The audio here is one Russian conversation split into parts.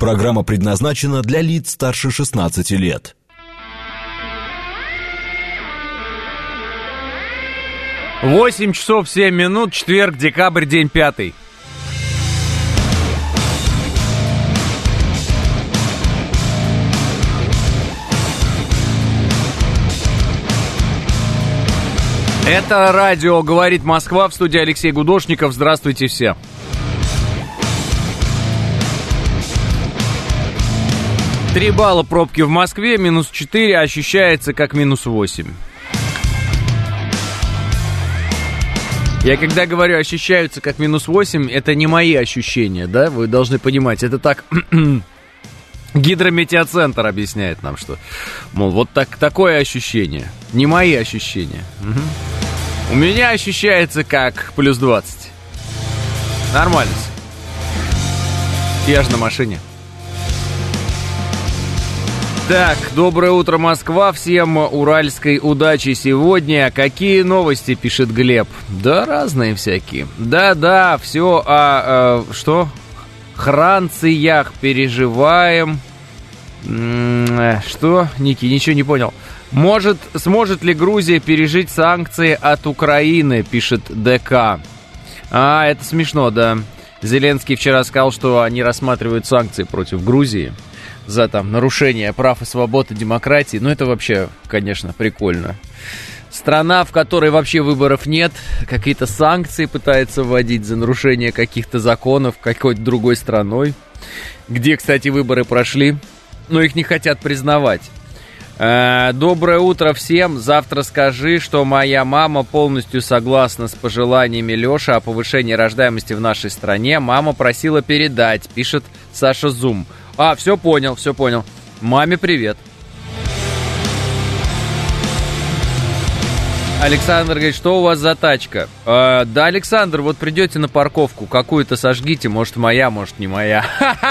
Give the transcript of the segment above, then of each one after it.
Программа предназначена для лиц старше 16 лет. Восемь часов 7 минут, четверг, декабрь, день 5. Это радио «Говорит Москва», в студии Алексей Гудошников. Здравствуйте все. Три балла пробки в Москве, минус 4, ощущается как минус 8. Я когда говорю «ощущаются как минус 8», это не мои ощущения, да? Вы должны понимать, это так... Гидрометеоцентр объясняет нам, что, мол, вот такое ощущение. Не мои ощущения. Угу. У меня ощущается как плюс 20. Нормально. Я же на машине. Так, доброе утро, Москва. Всем уральской удачи сегодня. Какие новости, пишет Глеб? Да, разные всякие. Да, все что? Хранциях переживаем. Что? Ники, ничего не понял. Сможет ли Грузия пережить санкции от Украины, пишет ДК. Это смешно, да. Зеленский вчера сказал, что они рассматривают санкции против Грузии за там нарушение прав и свобод и демократии. Ну, это вообще, конечно, прикольно. Страна, в которой вообще выборов нет, какие-то санкции пытается вводить за нарушение каких-то законов какой-то другой страной, где, кстати, выборы прошли, но их не хотят признавать. Доброе утро всем. Завтра скажи, что моя мама полностью согласна с пожеланиями Лёши о повышении рождаемости в нашей стране. Мама просила передать, пишет Саша Зум. Все понял. Маме привет. Александр говорит, что у вас за тачка? Да, Александр, вот придете на парковку, какую-то сожгите, может моя, может не моя.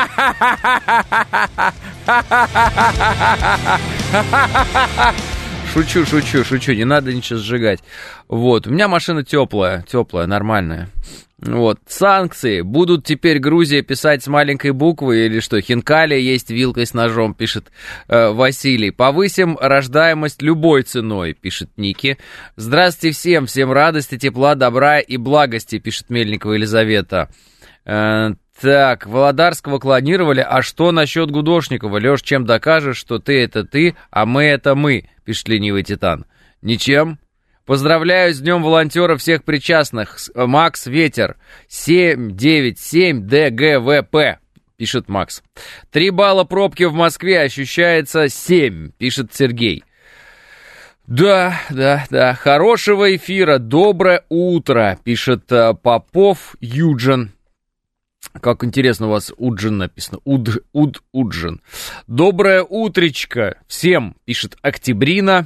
Шучу, не надо ничего сжигать. Вот, у меня машина теплая, нормальная. Вот, санкции. Будут теперь Грузия писать с маленькой буквы или что? Хинкали есть вилкой с ножом, пишет Василий. Повысим рождаемость любой ценой, пишет Ники. Здравствуйте всем радости, тепла, добра и благости, пишет Мельникова Елизавета. Так, Володарского клонировали, а что насчет Гудошникова? Лёш, чем докажешь, что ты это ты, а мы это мы, пишет ленивый Титан. Ничем. Поздравляю с Днем волонтера всех причастных. Макс Ветер 797 ДГВП, пишет Макс. 3 балла пробки в Москве, ощущается 7, пишет Сергей. Да. Хорошего эфира, доброе утро, пишет Попов Юджин. Как интересно у вас Уджин написано. Уджин. Доброе утречко всем, пишет Октябрина.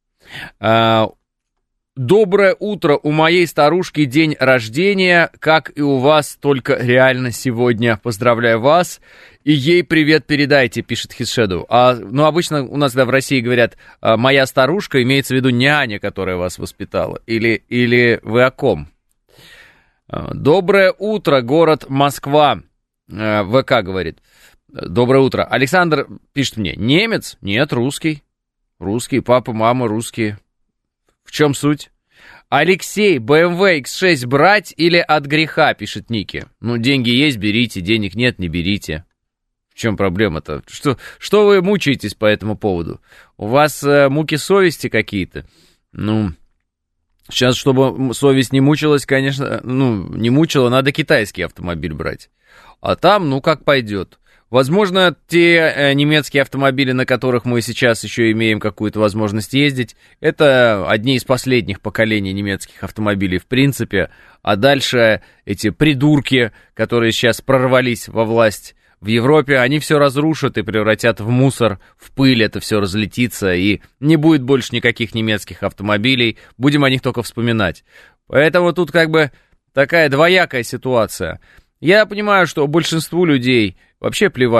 Доброе утро, у моей старушки день рождения, как и у вас, только реально сегодня. Поздравляю вас, и ей привет передайте, пишет Хисшеду. Обычно у нас, когда в России говорят «моя старушка», имеется в виду няня, которая вас воспитала, или вы о ком? Доброе утро, город Москва, ВК говорит. Доброе утро. Александр пишет мне, немец? Нет, русский. Русский, папа, мама русские. В чем суть? Алексей, BMW X6 брать или от греха, пишет Ники. Деньги есть, берите, денег нет, не берите. В чем проблема-то? Что вы мучаетесь по этому поводу? У вас муки совести какие-то? Сейчас, чтобы совесть не мучилась, конечно, не мучила, надо китайский автомобиль брать. А там, как пойдет. Возможно, те немецкие автомобили, на которых мы сейчас еще имеем какую-то возможность ездить, это одни из последних поколений немецких автомобилей в принципе, а дальше эти придурки, которые сейчас прорвались во власть в Европе, они все разрушат и превратят в мусор, в пыль, это все разлетится, и не будет больше никаких немецких автомобилей, будем о них только вспоминать. Поэтому тут такая двоякая ситуация. Я понимаю, что большинству людей вообще плевать,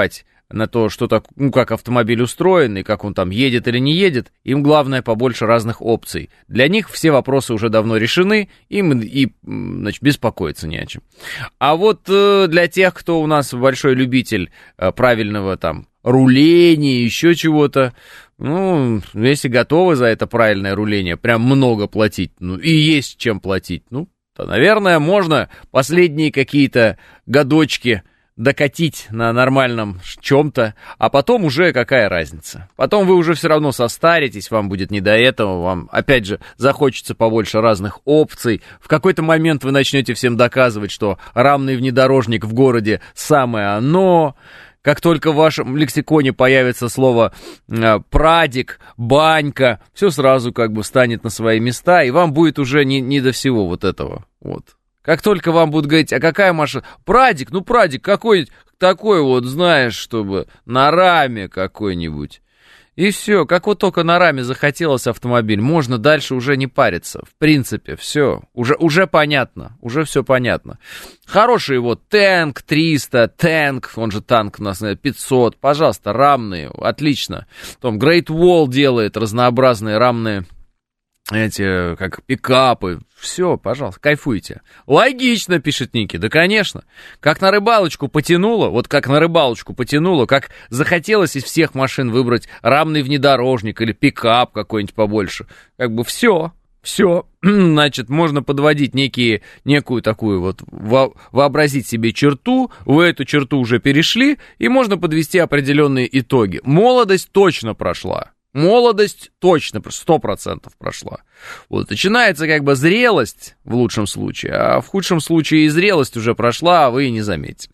на то, что так, ну, как автомобиль устроен, и как он там едет или не едет, им главное побольше разных опций. Для них все вопросы уже давно решены, им и, значит, беспокоиться не о чем. А вот для тех, кто у нас большой любитель правильного там руления, еще чего-то, ну, если готовы за это правильное руление, прям много платить, ну, и есть чем платить, ну, то, наверное, можно последние какие-то годочки докатить на нормальном чем-то, а потом уже какая разница. Потом вы уже все равно состаритесь, вам будет не до этого, вам, опять же, захочется побольше разных опций. В какой-то момент вы начнете всем доказывать, что рамный внедорожник в городе самое оно. Как только в вашем лексиконе появится слово «прадик», «банька», все сразу как бы встанет на свои места, и вам будет уже не до всего вот этого. Вот. Как только вам будут говорить, а какая машина? Прадик, ну прадик, какой такой вот, знаешь, чтобы на раме какой-нибудь. И все, как вот только на раме захотелось автомобиль, можно дальше уже не париться. В принципе, все, уже понятно, уже все понятно. Хороший вот Танк 300, Танк, он же танк у нас 500, пожалуйста, рамные, отлично. Том Great Wall делает разнообразные рамные эти, как пикапы, все, пожалуйста, кайфуйте. Логично, пишет Ники, да, конечно. Как на рыбалочку потянуло, вот как на рыбалочку потянуло, как захотелось из всех машин выбрать рамный внедорожник или пикап какой-нибудь побольше. Как бы все, значит, можно подводить некую такую вот, вообразить себе черту, вы эту черту уже перешли, и можно подвести определенные итоги. Молодость точно прошла. Молодость точно, 100% прошла. Вот, начинается как бы зрелость в лучшем случае, а в худшем случае и зрелость уже прошла, а вы и не заметили.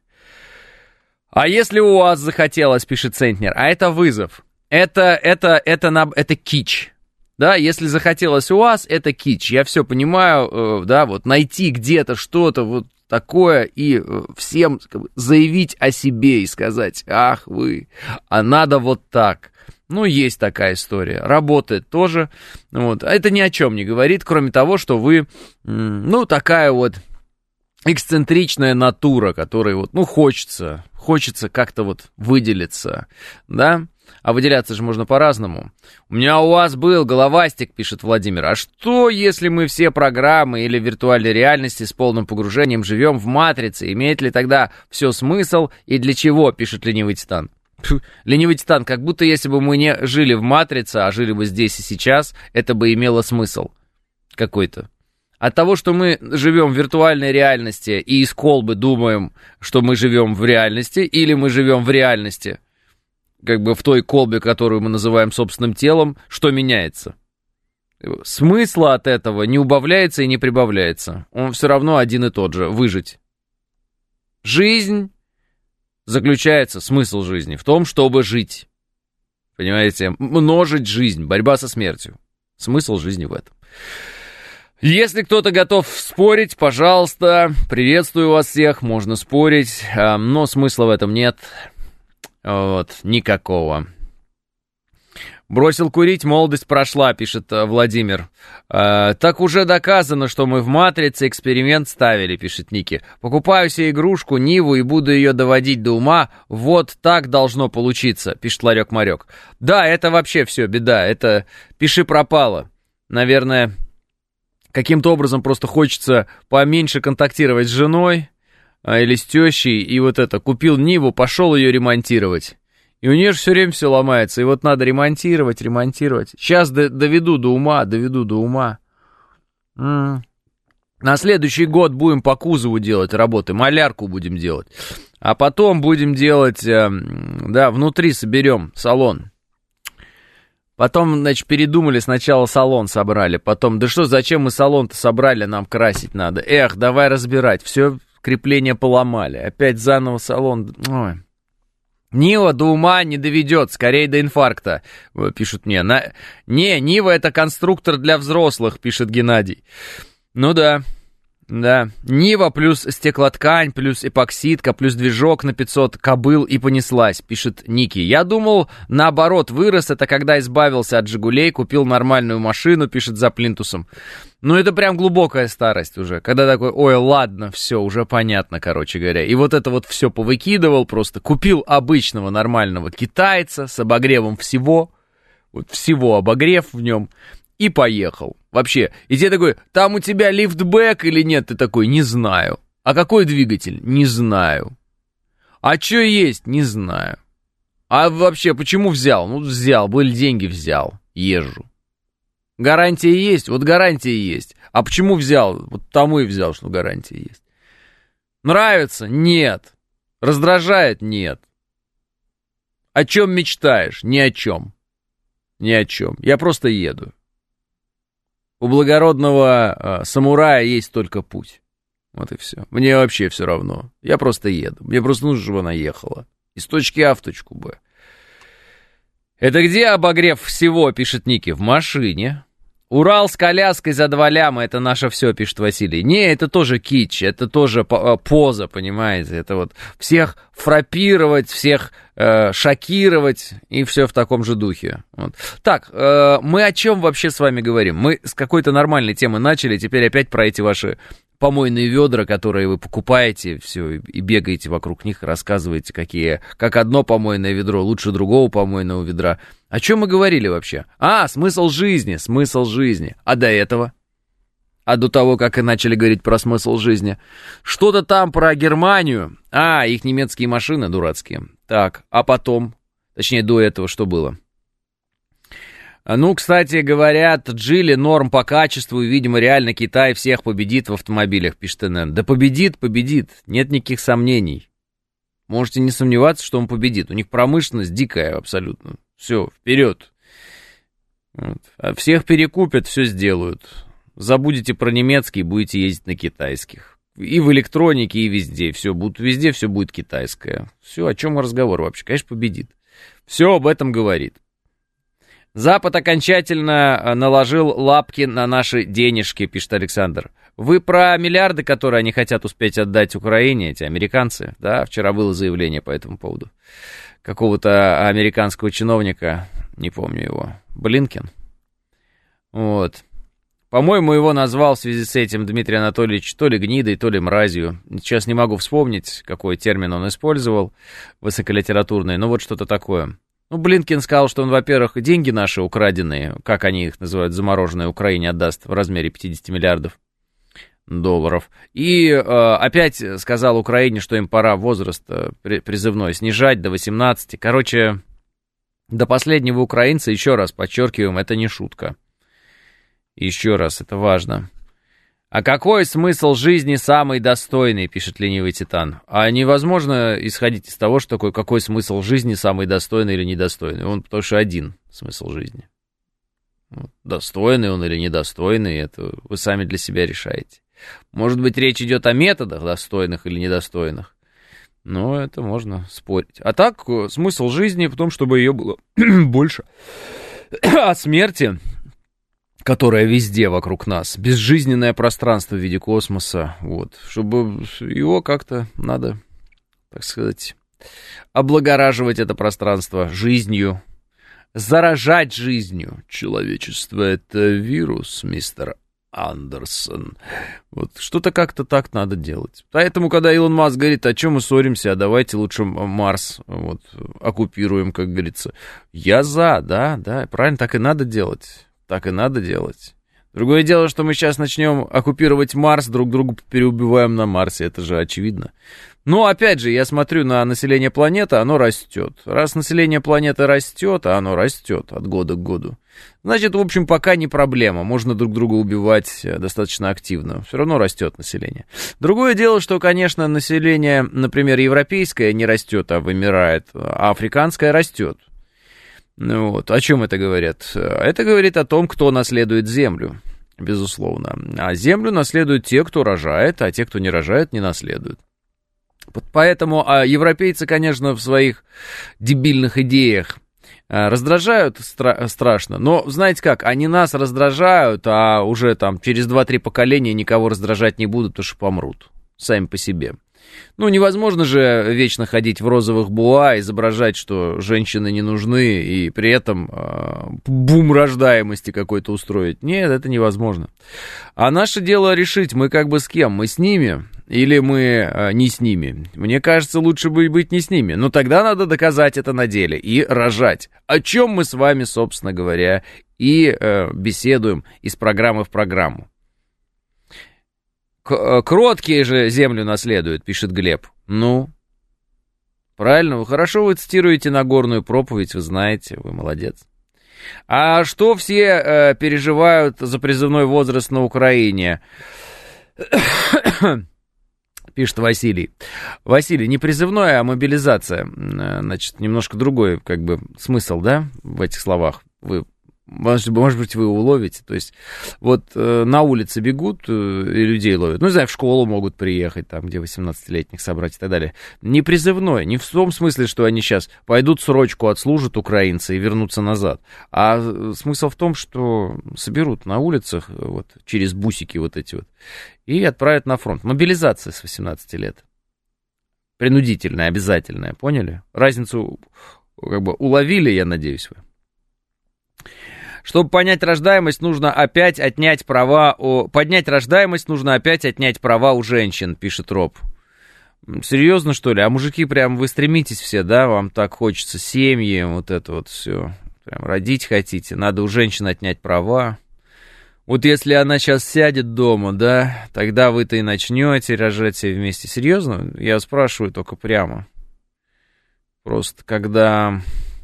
А если у вас захотелось, пишет Центнер, а это вызов, это кич. Да, если захотелось у вас, это кич. Я все понимаю, да, вот найти где-то что-то вот такое и всем заявить о себе и сказать, ах вы, а надо вот так. Ну, есть такая история. Работает тоже. Вот. Это ни о чем не говорит, кроме того, что вы, ну, такая вот эксцентричная натура, которой вот, ну, хочется как-то вот выделиться, да? А выделяться же можно по-разному. У меня у вас был головастик, пишет Владимир. А что, если мы все программы или виртуальной реальности с полным погружением живем в матрице? Имеет ли тогда все смысл и для чего, пишет Ленивый Титан? Ленивый Титан, как будто если бы мы не жили в матрице, а жили бы здесь и сейчас, это бы имело смысл какой-то. От того, что мы живем в виртуальной реальности и из колбы думаем, что мы живем в реальности, или мы живем в реальности, как бы в той колбе, которую мы называем собственным телом, что меняется? Смысла от этого не убавляется и не прибавляется. Он все равно один и тот же — выжить. Жизнь заключается, смысл жизни в том, чтобы жить. Понимаете? Множить жизнь, борьба со смертью. Смысл жизни в этом. Если кто-то готов спорить, пожалуйста, приветствую вас всех, можно спорить, но смысла в этом нет. Вот, никакого. Бросил курить, молодость прошла, пишет Владимир. Так уже доказано, что мы в матрице эксперимент ставили, пишет Ники. Покупаю себе игрушку, Ниву, и буду ее доводить до ума. Вот так должно получиться, пишет Ларек-Марек. Да, это вообще все беда, это пиши пропало. Наверное, каким-то образом просто хочется поменьше контактировать с женой или с тещей, и вот это, купил Ниву, пошел ее ремонтировать. И у нее же все время все ломается, и вот надо ремонтировать. Сейчас доведу до ума. На следующий год будем по кузову делать работы, малярку будем делать. А потом будем делать, да, внутри соберем салон. Потом, значит, передумали, сначала салон собрали, потом, да что, зачем мы салон-то собрали, нам красить надо. Эх, давай разбирать, все крепление поломали, опять заново салон, ой. Нива до ума не доведет, скорее до инфаркта, пишут мне. Нива — это конструктор для взрослых, пишет Геннадий. Ну да. Нива плюс стеклоткань, плюс эпоксидка, плюс движок на 500 кобыл и понеслась, пишет Ники. Я думал, наоборот, вырос это, когда избавился от «Жигулей», купил нормальную машину, пишет за плинтусом. Ну, это прям глубокая старость уже, когда такой, ой, ладно, все, уже понятно, короче говоря. И вот это вот все повыкидывал, просто купил обычного нормального китайца с обогревом всего, вот всего обогрев в нем, и поехал. Вообще, и тебе такой, там у тебя лифтбэк или нет? Ты такой, не знаю. А какой двигатель? Не знаю. А что есть? Не знаю. А вообще, почему взял? Ну, взял, были деньги, взял, езжу. Гарантия есть? Вот гарантия есть. А почему взял? Вот тому и взял, что гарантия есть. Нравится? Нет. Раздражает? Нет. О чем мечтаешь? Ни о чем. Ни о чем. Я просто еду. У благородного самурая есть только путь. Вот и все. Мне вообще все равно. Я просто еду. Мне просто нужно, чтобы она ехала. Из точки А в точку Б. Это где обогрев всего, пишет Ники? В машине. Урал с коляской за 2 ляма, это наше все, пишет Василий. Не, это тоже кич, это тоже поза, понимаете? Это вот всех фрапировать, всех шокировать и все в таком же духе. Вот. Так, мы о чем вообще с вами говорим? Мы с какой-то нормальной темы начали, теперь опять про эти ваши помойные ведра, которые вы покупаете, все, и бегаете вокруг них, рассказываете, как одно помойное ведро лучше другого помойного ведра. О чем мы говорили вообще? Смысл жизни. А до этого? А до того, как и начали говорить про смысл жизни? Что-то там про Германию. Их немецкие машины дурацкие. Так, а потом? Точнее, до этого что было? Ну, кстати, говорят, Джили норм по качеству, и, видимо, реально Китай всех победит в автомобилях, пишет НН. Да победит, нет никаких сомнений. Можете не сомневаться, что он победит. У них промышленность дикая абсолютно. Все, вперед. Вот. А всех перекупят, все сделают. Забудете про немецкий, будете ездить на китайских. И в электронике, и везде. Везде все будет китайское. Все, о чем разговор вообще? Конечно, победит. Все об этом говорит. Запад окончательно наложил лапки на наши денежки, пишет Александр. Вы про миллиарды, которые они хотят успеть отдать Украине, эти американцы? Да, вчера было заявление по этому поводу. Какого-то американского чиновника, не помню его, Блинкен. Вот. По-моему, его назвал в связи с этим Дмитрий Анатольевич то ли гнидой, то ли мразью. Сейчас не могу вспомнить, какой термин он использовал, высоколитературный, но вот что-то такое. Ну, Блинкен сказал, что он, во-первых, деньги наши украденные, как они их называют, замороженные, Украине отдаст в размере 50 миллиардов долларов. И опять сказал Украине, что им пора возраст призывной снижать до 18. Короче, до последнего украинца, еще раз подчеркиваем, это не шутка. Еще раз, это важно. А какой смысл жизни самый достойный, пишет ленивый Титан. А невозможно исходить из того, что какой смысл жизни самый достойный или недостойный. Он потому что один смысл жизни. Достойный он или недостойный, это вы сами для себя решаете. Может быть, речь идет о методах, достойных или недостойных. Но это можно спорить. А так, смысл жизни в том, чтобы ее было больше. О смерти, которая везде вокруг нас, безжизненное пространство в виде космоса, вот, чтобы его как-то надо, так сказать, облагораживать это пространство жизнью, заражать жизнью. Человечество — это вирус, мистер Андерсон. Вот, что-то как-то так надо делать. Поэтому, когда Илон Маск говорит, о чем мы ссоримся, а давайте лучше Марс вот, оккупируем, как говорится, я за, да, правильно, так и надо делать. Так и надо делать. Другое дело, что мы сейчас начнем оккупировать Марс, друг друга переубиваем на Марсе, это же очевидно. Но, опять же, я смотрю на население планеты, оно растет. Раз население планеты растет, а оно растет от года к году, значит, в общем, пока не проблема, можно друг друга убивать достаточно активно, все равно растет население. Другое дело, что, конечно, население, например, европейское не растет, а вымирает, а африканское растет. Ну вот, о чем это говорит? Это говорит о том, кто наследует землю, безусловно. А землю наследуют те, кто рожает, а те, кто не рожает, не наследуют. Поэтому европейцы, конечно, в своих дебильных идеях раздражают страшно, но знаете как, они нас раздражают, а уже там через 2-3 поколения никого раздражать не будут, потому что помрут сами по себе. Ну, невозможно же вечно ходить в розовых буа, изображать, что женщины не нужны, и при этом бум рождаемости какой-то устроить. Нет, это невозможно. А наше дело решить, мы как бы с кем? Мы с ними или мы не с ними? Мне кажется, лучше быть не с ними. Но тогда надо доказать это на деле и рожать. О чем мы с вами, собственно говоря, и беседуем из программы в программу. Кроткие же землю наследуют, пишет Глеб. Ну, правильно, вы хорошо вы цитируете Нагорную проповедь, вы знаете, вы молодец. А что все переживают за призывной возраст на Украине? Пишет Василий. Василий, не призывной, а мобилизация. Значит, немножко другой, как бы, смысл, да, в этих словах. Вы может быть, вы уловите. То есть, вот на улице бегут и людей ловят. Ну, не знаю, в школу могут приехать, там, где 18-летних собрать и так далее. Не призывной, не в том смысле, что они сейчас пойдут срочку отслужат украинцы и вернутся назад. А смысл в том, что соберут на улицах вот, через бусики вот эти вот и отправят на фронт. Мобилизация с 18 лет. Принудительная, обязательная, поняли? Разницу как бы уловили, я надеюсь, вы. Чтобы понять рождаемость, нужно опять отнять права Поднять рождаемость, нужно опять отнять права у женщин, пишет Роб. Серьезно, что ли? А мужики прям вы стремитесь все, да? Вам так хочется семьи, вот это вот все. Прям родить хотите. Надо у женщин отнять права. Вот если она сейчас сядет дома, да, тогда вы-то и начнете рожать все вместе. Серьезно? Я спрашиваю только прямо. Просто когда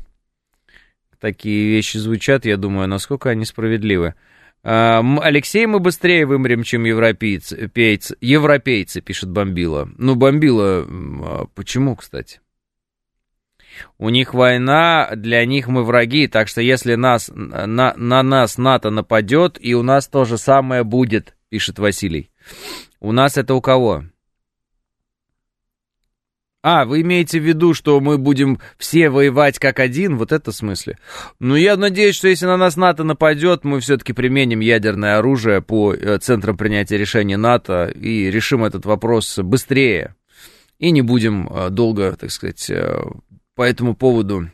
такие вещи звучат, я думаю, насколько они справедливы. Алексей, мы быстрее вымрем, чем европейцы, пишет Бомбила. Ну, Бомбила, почему, кстати? У них война, для них мы враги, так что если на нас НАТО нападет, и у нас то же самое будет, пишет Василий. У нас это у кого? Вы имеете в виду, что мы будем все воевать как один? Вот это в смысле? Ну, я надеюсь, что если на нас НАТО нападет, мы все-таки применим ядерное оружие по центрам принятия решений НАТО и решим этот вопрос быстрее. И не будем долго, так сказать, по этому поводу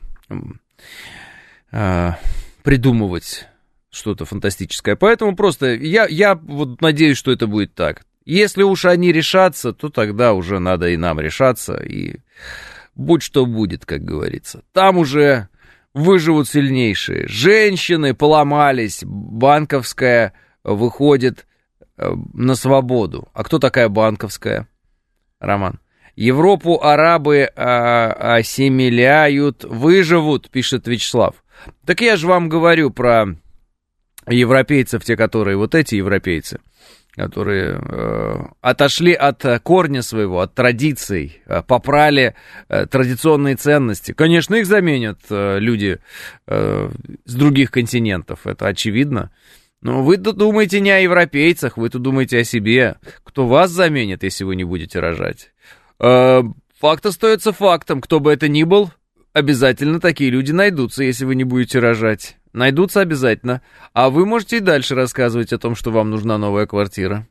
придумывать что-то фантастическое. Поэтому просто я вот надеюсь, что это будет так. Если уж они решатся, то тогда уже надо и нам решаться, и будь что будет, как говорится. Там уже выживут сильнейшие. Женщины поломались, банковская выходит на свободу. А кто такая банковская, Роман? Европу арабы осемеляют, выживут, пишет Вячеслав. Так я же вам говорю про европейцев, те, которые вот эти европейцы, которые отошли от корня своего, от традиций, попрали традиционные ценности. Конечно, их заменят люди с других континентов, это очевидно. Но вы-то думаете не о европейцах, вы-то думаете о себе. Кто вас заменит, если вы не будете рожать? Факт остается фактом. Кто бы это ни был, обязательно такие люди найдутся, если вы не будете рожать. Найдутся обязательно. А вы можете и дальше рассказывать о том, что вам нужна новая квартира.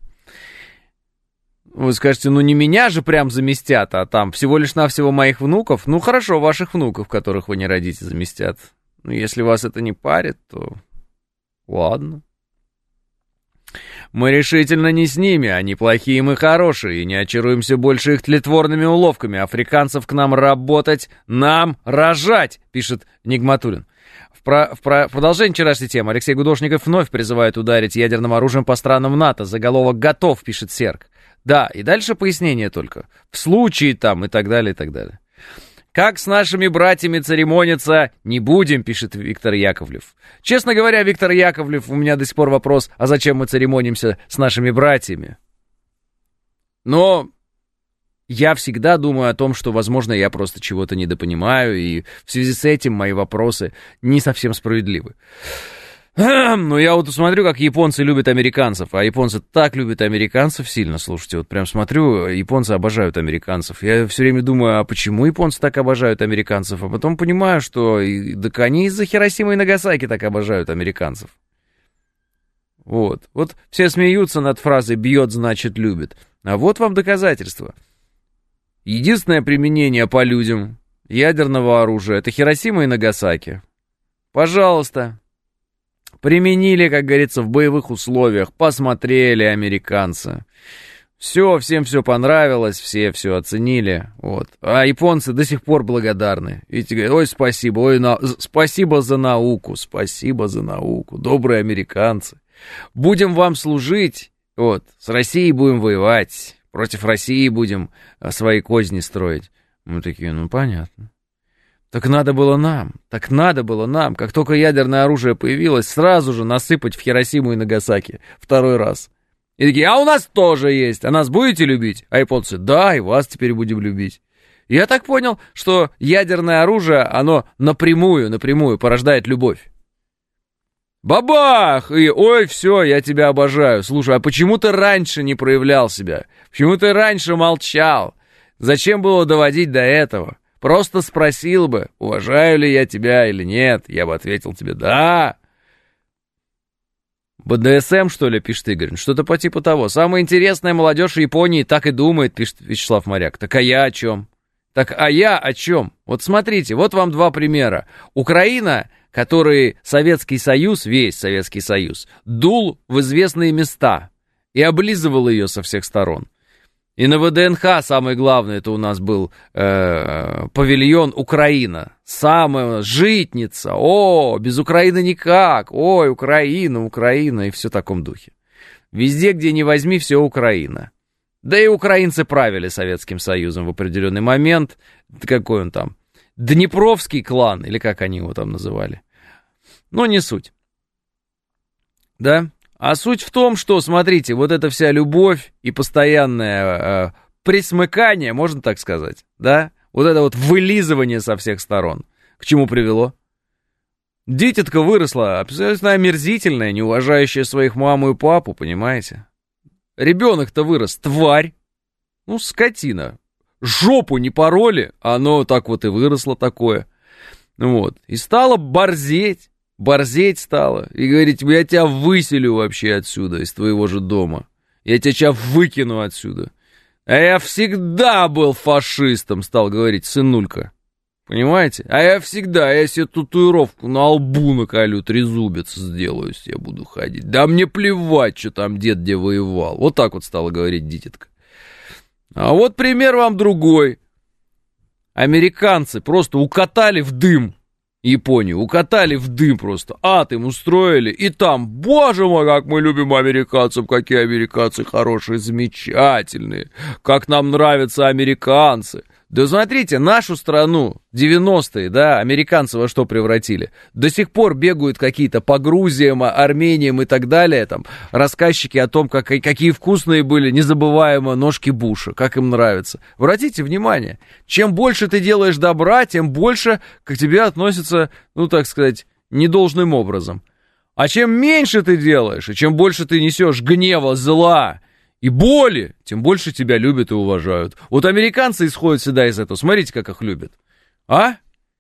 Вы скажете, ну не меня же прям заместят, а там всего лишь навсего моих внуков. Ну хорошо, ваших внуков, которых вы не родите, заместят. Но если вас это не парит, то ладно. Мы решительно не с ними, они плохие, мы хорошие, и не очаруемся больше их тлетворными уловками. Африканцев к нам работать, нам рожать, пишет Нигматуллин. В продолжение вчерашней темы Алексей Гудошников вновь призывает ударить ядерным оружием по странам НАТО. Заголовок готов, пишет Серг. Да, и дальше пояснение только. В случае там и так далее, и так далее. Как с нашими братьями церемониться не будем, пишет Виктор Яковлев. Честно говоря, Виктор Яковлев, у меня до сих пор вопрос, а зачем мы церемонимся с нашими братьями? Но я всегда думаю о том, что, возможно, я просто чего-то недопонимаю, и в связи с этим мои вопросы не совсем справедливы. Но я вот смотрю, как японцы любят американцев, а японцы так любят американцев сильно, слушайте, вот прям смотрю, японцы обожают американцев. Я все время думаю, а почему японцы так обожают американцев? А потом понимаю, что так они из-за Хиросимы и Нагасаки так обожают американцев. Вот все смеются над фразой «бьет, значит, любит». А вот вам доказательство. единственное применение по людям ядерного оружия — это Хиросима и Нагасаки. Пожалуйста. Применили, как говорится, в боевых условиях, посмотрели американцы. Всем все понравилось, все оценили, вот. А японцы до сих пор благодарны. Видите, говорят, ой, спасибо, спасибо за науку, добрые американцы. Будем вам служить, вот, с Россией будем воевать, против России будем свои козни строить. Мы такие, ну, понятно. Так надо было нам, как только ядерное оружие появилось, сразу же насыпать в Хиросиму и Нагасаки второй раз. И такие, а у нас тоже есть, а нас будете любить? А японцы, да, и вас теперь будем любить. И я так понял, что ядерное оружие, оно напрямую порождает любовь. Бабах! И ой, все, я тебя обожаю. Слушай, а почему ты раньше не проявлял себя? Почему ты раньше молчал? Зачем было доводить до этого? Просто спросил бы, уважаю ли я тебя или нет. Я бы ответил тебе, да. БДСМ, что ли, пишет Игорь? Что-то по типу того. Самая интересная молодежь в Японии так и думает, пишет Вячеслав Моряк. Так а я о чем? Вот смотрите, вот вам два примера. Украина, который Советский Союз, весь Советский Союз, дул в известные места и облизывал ее со всех сторон. И на ВДНХ, самое главное, это у нас был павильон Украина. Самая житница. О, без Украины никак. Ой, Украина. И все в таком духе. Везде, где ни возьми, все Украина. Да и украинцы правили Советским Союзом в определенный момент. Какой он там? Днепровский клан, или как они его там называли. Но не суть. Да? А суть в том, что, смотрите, вот эта вся любовь и постоянное присмыкание, можно так сказать, да? Вот это вот вылизывание со всех сторон. К чему привело? Дитятка выросла абсолютно омерзительная, не уважающая своих маму и папу, понимаете? Ребенок-то вырос, тварь, ну, скотина. Жопу не пороли, а оно так вот и выросло такое. Вот. И стало борзеть стало. И говорить, я тебя выселю вообще отсюда, из твоего же дома. Я тебя выкину отсюда. А я всегда был фашистом, стал говорить сынулька. Понимаете? А я себе татуировку на лбу наколю, трезубец сделаю, я буду ходить. Да мне плевать, что там дед где воевал. Вот так вот стала говорить дитятка. А вот пример вам другой. Американцы просто укатали в дым Японию, укатали в дым просто, ад им устроили, и там, боже мой, как мы любим американцев, какие американцы хорошие, замечательные, как нам нравятся американцы. Да смотрите, нашу страну, 90-е, да, американцы во что превратили? До сих пор бегают какие-то по Грузиям, Армениям и так далее, там, рассказчики о том, какие вкусные были, незабываемо, ножки Буша, как им нравится. Обратите внимание, чем больше ты делаешь добра, тем больше к тебе относятся, ну, так сказать, недолжным образом. А чем меньше ты делаешь, и чем больше ты несешь гнева, зла и боли, тем больше тебя любят и уважают. Вот американцы исходят всегда из этого. Смотрите, как их любят. А?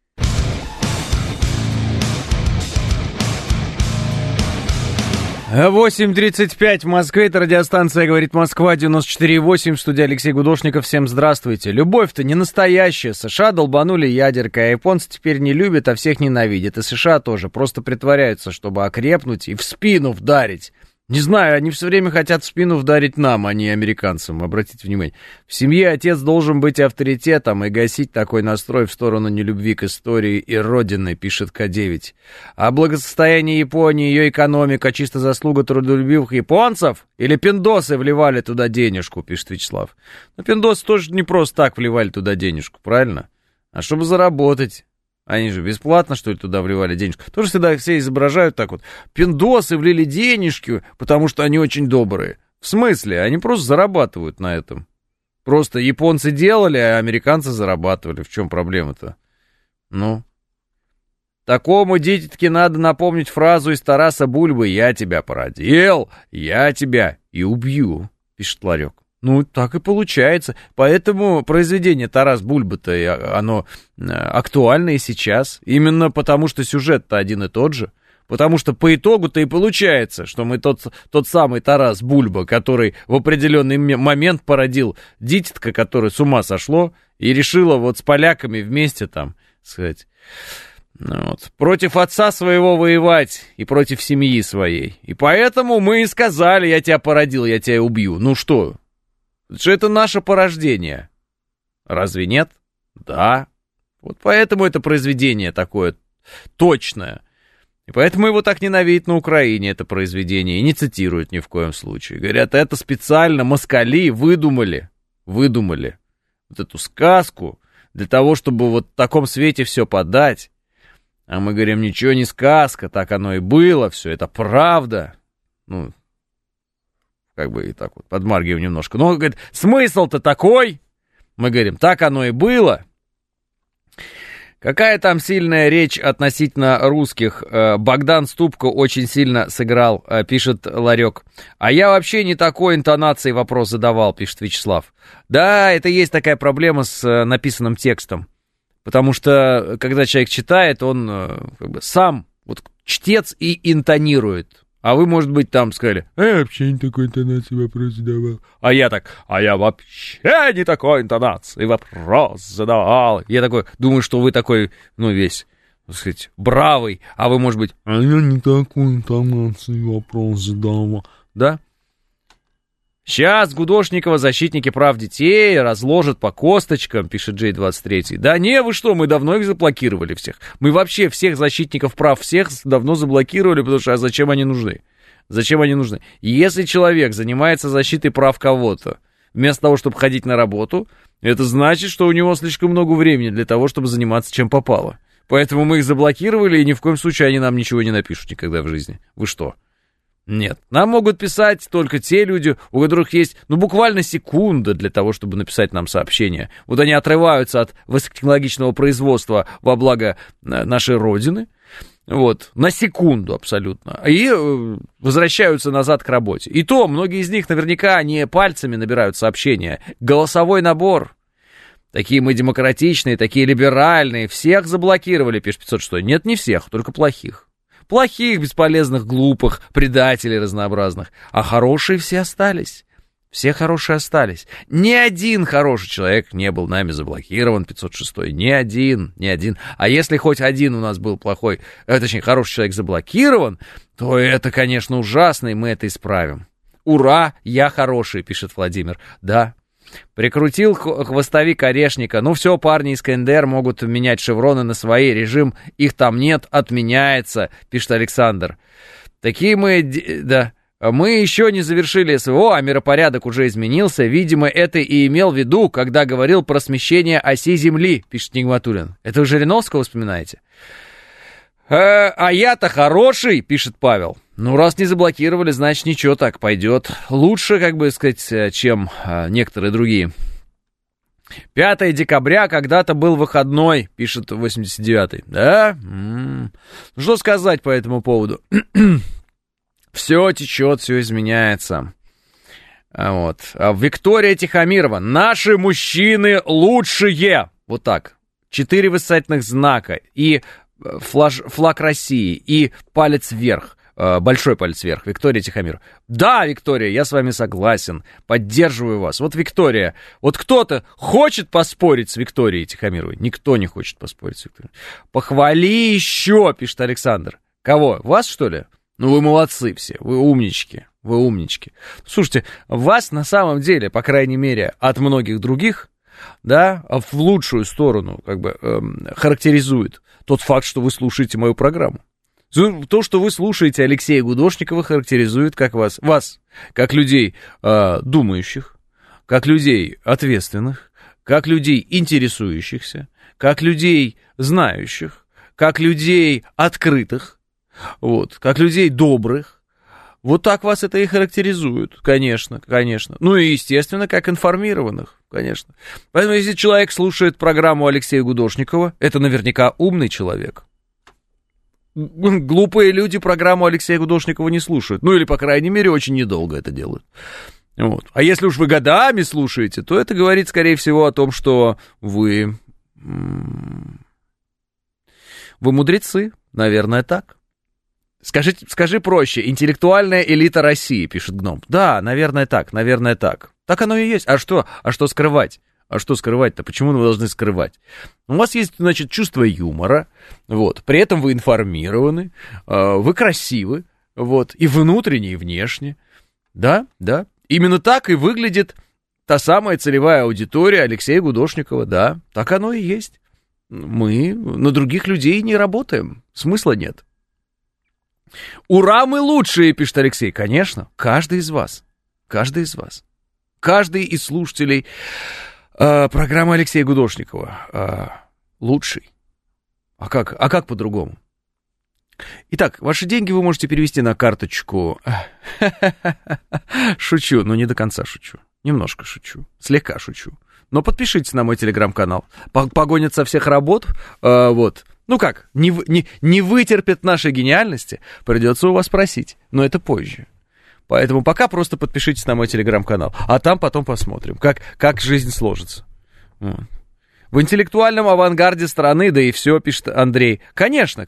Восемь 35 в Москве. Это радиостанция «Говорит Москва», 94,8. В студии Алексей Гудошников. Всем здравствуйте. Любовь-то не настоящая. США долбанули ядеркой, а японцы теперь не любят, а всех ненавидят. И США тоже. Просто притворяются, чтобы окрепнуть и в спину вдарить. Не знаю, они все время хотят в спину вдарить нам, а не американцам, обратите внимание. В семье отец должен быть авторитетом и гасить такой настрой в сторону нелюбви к истории и родины, пишет К9. А благосостояние Японии, ее экономика, чисто заслуга трудолюбивых японцев? Или пиндосы вливали туда денежку, пишет Вячеслав. Но пиндосы тоже не просто так вливали туда денежку, правильно? А чтобы заработать. Они же бесплатно, что ли, туда вливали денежку? Тоже всегда все изображают так вот. Пиндосы влили денежки, потому что они очень добрые. В смысле? Они просто зарабатывают на этом. Просто японцы делали, а американцы зарабатывали. В чем проблема-то? Ну? Такому дитятке надо напомнить фразу из Тараса Бульбы: «Я тебя породил, я тебя и убью», пишет Ларек. Ну, так и получается. Поэтому произведение Тарас Бульба-то, оно актуально и сейчас. Именно потому, что сюжет-то один и тот же. Потому что по итогу-то и получается, что мы тот самый Тарас Бульба, который в определенный момент породил дитятко, которое с ума сошло, и решило вот с поляками вместе там, сказать, вот, против отца своего воевать и против семьи своей. И поэтому мы и сказали: я тебя породил, я тебя убью. Ну что? Это наше порождение. Разве нет? Да. Вот поэтому это произведение такое точное. И поэтому его так ненавидят на Украине, это произведение, и не цитируют ни в коем случае. Говорят, это специально москали выдумали вот эту сказку для того, чтобы вот в таком свете все подать. А мы говорим, ничего не сказка, так оно и было, все это правда. Ну, как бы и так вот подмаргиваем немножко. Но, говорит, смысл-то такой. Мы говорим, так оно и было. Какая там сильная речь относительно русских? Богдан Ступко очень сильно сыграл, пишет Ларек. А я вообще не такой интонацией вопрос задавал, пишет Вячеслав. Да, это есть такая проблема с написанным текстом. Потому что, когда человек читает, он как бы сам вот чтец и интонирует. А вы, может быть, там сказали, я вообще не такой интонации вопрос задавал. А я вообще не такой интонации вопрос задавал. Я такой, думаю, что вы такой, ну, весь, так сказать, бравый. А вы, может быть, а я не такой интонации вопрос задавал. Да? Сейчас Гудошникова защитники прав детей разложат по косточкам, пишет Джей-23. Да не, вы что, мы давно их заблокировали всех. Мы вообще всех защитников прав всех давно заблокировали, потому что а зачем они нужны? Зачем они нужны? Если человек занимается защитой прав кого-то, вместо того, чтобы ходить на работу, это значит, что у него слишком много времени для того, чтобы заниматься чем попало. Поэтому мы их заблокировали, и ни в коем случае они нам ничего не напишут никогда в жизни. Вы что? Нет, нам могут писать только те люди, у которых есть, ну, буквально секунда для того, чтобы написать нам сообщение. Вот они отрываются от высокотехнологичного производства во благо нашей Родины, вот, на секунду абсолютно, и возвращаются назад к работе. И то, многие из них наверняка не пальцами набирают сообщения, голосовой набор. Такие мы демократичные, такие либеральные, всех заблокировали, пишет 506. Нет, не всех, только плохих. Плохих, бесполезных, глупых, предателей разнообразных. А хорошие все остались. Все хорошие остались. Ни один хороший человек не был нами заблокирован, 506. Ни один. А если хоть один у нас был плохой, точнее, хороший человек заблокирован, то это, конечно, ужасно, и мы это исправим. Ура, я хороший, пишет Владимир. Да. Прикрутил хвостовик Орешника. Ну все, парни из КНДР могут менять шевроны на свои. Режим их там нет, отменяется, пишет Александр. Такие мы... Да. Мы еще не завершили СВО, а миропорядок уже изменился. Видимо, это и имел в виду, когда говорил про смещение оси Земли, пишет Нигматуллин. Это вы Жириновского вспоминаете? А я-то хороший, пишет Павел. Ну, раз не заблокировали, значит, ничего, так пойдет. Лучше, как бы сказать, чем некоторые другие. 5 декабря когда-то был выходной, пишет 89-й. Да? Что сказать по этому поводу? Все течет, все изменяется. Вот. Виктория Тихомирова. Наши мужчины лучшие. Вот так. 4 восклицательных знака. И флаг России. И палец вверх. Большой палец вверх. Виктория Тихомирова. Да, Виктория, я с вами согласен. Поддерживаю вас. Вот Виктория. Вот кто-то хочет поспорить с Викторией Тихомировой? Никто не хочет поспорить с Викторией. Похвали еще, пишет Александр. Кого? Вас, что ли? Ну, вы молодцы все, вы умнички. Слушайте, вас на самом деле, по крайней мере, от многих других, да, в лучшую сторону, как бы, характеризует тот факт, что вы слушаете мою программу. То, что вы слушаете Алексея Гудошникова, характеризует как вас, как людей думающих, как людей ответственных, как людей интересующихся, как людей знающих, как людей открытых, вот, как людей добрых. Вот так вас это и характеризует, конечно. Ну и, естественно, как информированных, конечно. Поэтому, если человек слушает программу Алексея Гудошникова, это наверняка умный человек. Глупые люди программу Алексея Гудошникова не слушают. Ну или, по крайней мере, очень недолго это делают. Вот. А если уж вы годами слушаете, то это говорит, скорее всего, о том, что вы мудрецы. Наверное, так. Скажи проще, интеллектуальная элита России, пишет Гном. Да, наверное так. Так оно и есть. А что скрывать? А что скрывать-то? Почему вы должны скрывать? У вас есть, значит, чувство юмора, вот, при этом вы информированы, вы красивы, вот, и внутренне, и внешне. Да. Именно так и выглядит та самая целевая аудитория Алексея Гудошникова, да, так оно и есть. Мы на других людей не работаем, смысла нет. Ура, мы лучшие, пишет Алексей. Конечно, каждый из вас. Каждый из слушателей программы Алексея Гудошникова лучший. А как по-другому? Итак, ваши деньги вы можете перевести на карточку. Шучу, но не до конца шучу. Немножко шучу, слегка шучу. Но подпишитесь на мой телеграм-канал. Погонят со всех работ. Вот. Ну как, не вытерпят нашей гениальности, придется у вас просить. Но это позже. Поэтому пока просто подпишитесь на мой телеграм-канал. А там потом посмотрим, как жизнь сложится. Вот. В интеллектуальном авангарде страны, да и все, пишет Андрей. Конечно.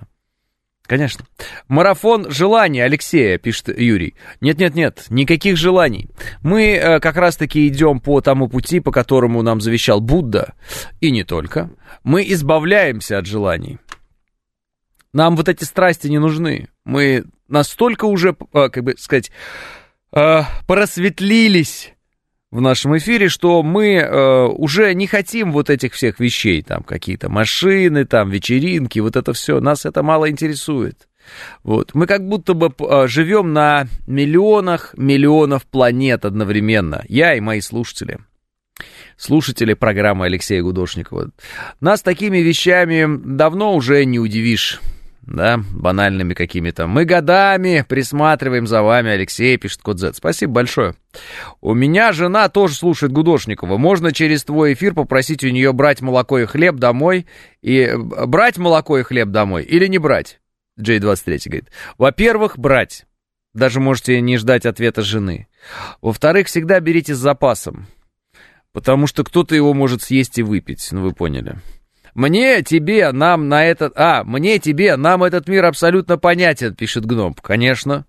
Марафон желаний Алексея, пишет Юрий. Нет, никаких желаний. Мы как раз-таки идем по тому пути, по которому нам завещал Будда, и не только. Мы избавляемся от желаний. Нам вот эти страсти не нужны. Мы настолько уже, как бы сказать, просветлились в нашем эфире, что мы уже не хотим вот этих всех вещей, там какие-то машины, там вечеринки, вот это все, нас это мало интересует. Вот. Мы как будто бы живем на миллионов планет одновременно, я и мои слушатели программы Алексея Гудошникова. Нас такими вещами давно уже не удивишь. Да, банальными какими-то. Мы годами присматриваем за вами, Алексей, пишет Код Z. Спасибо большое. У меня жена тоже слушает Гудошникова. Можно через твой эфир попросить у нее брать молоко и хлеб домой. И брать молоко и хлеб домой или не брать? J23 говорит. Во-первых, брать. Даже можете не ждать ответа жены. Во-вторых, всегда берите с запасом. Потому что кто-то его может съесть и выпить. Ну, вы поняли. Мне, тебе, нам этот мир абсолютно понятен, пишет Гном. Конечно.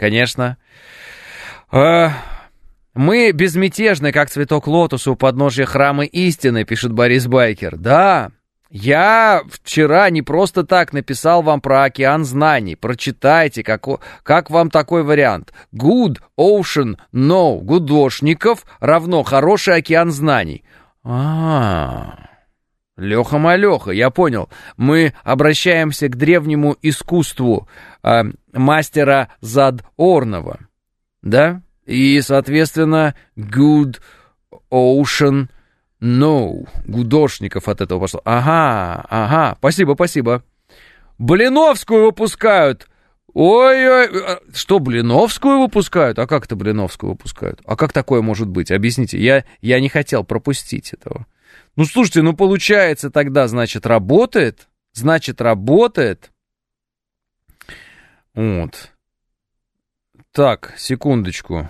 Мы безмятежны, как цветок лотоса у подножия храма истины, пишет Борис Байкер. Да, я вчера не просто так написал вам про океан знаний. Прочитайте, как вам такой вариант. Good ocean, no. Гудошников равно хороший океан знаний. Леха-малеха, я понял. Мы обращаемся к древнему искусству мастера Задорнова, да? И, соответственно, good ocean, no. Гудошников от этого пошло. Ага, спасибо. Блиновскую выпускают. Ой, что, Блиновскую выпускают? А как это Блиновскую выпускают? А как такое может быть? Объясните, я не хотел пропустить этого. Ну, слушайте, получается тогда, значит, работает. Вот. Так, секундочку.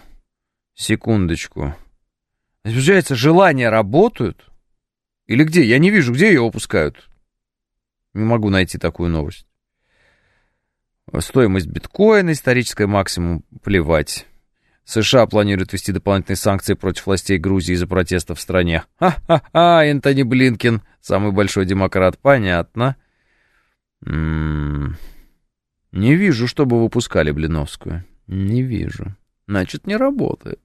Получается, желания работают? Или где? Я не вижу, где ее выпускают. Не могу найти такую новость. Стоимость биткоина, историческая максимум, плевать. США планируют ввести дополнительные санкции против властей Грузии из-за протестов в стране. Ха-ха-ха, Энтони Блинкен, самый большой демократ, понятно. Не вижу, чтобы выпускали Блиновскую. Не вижу. Значит, не работает.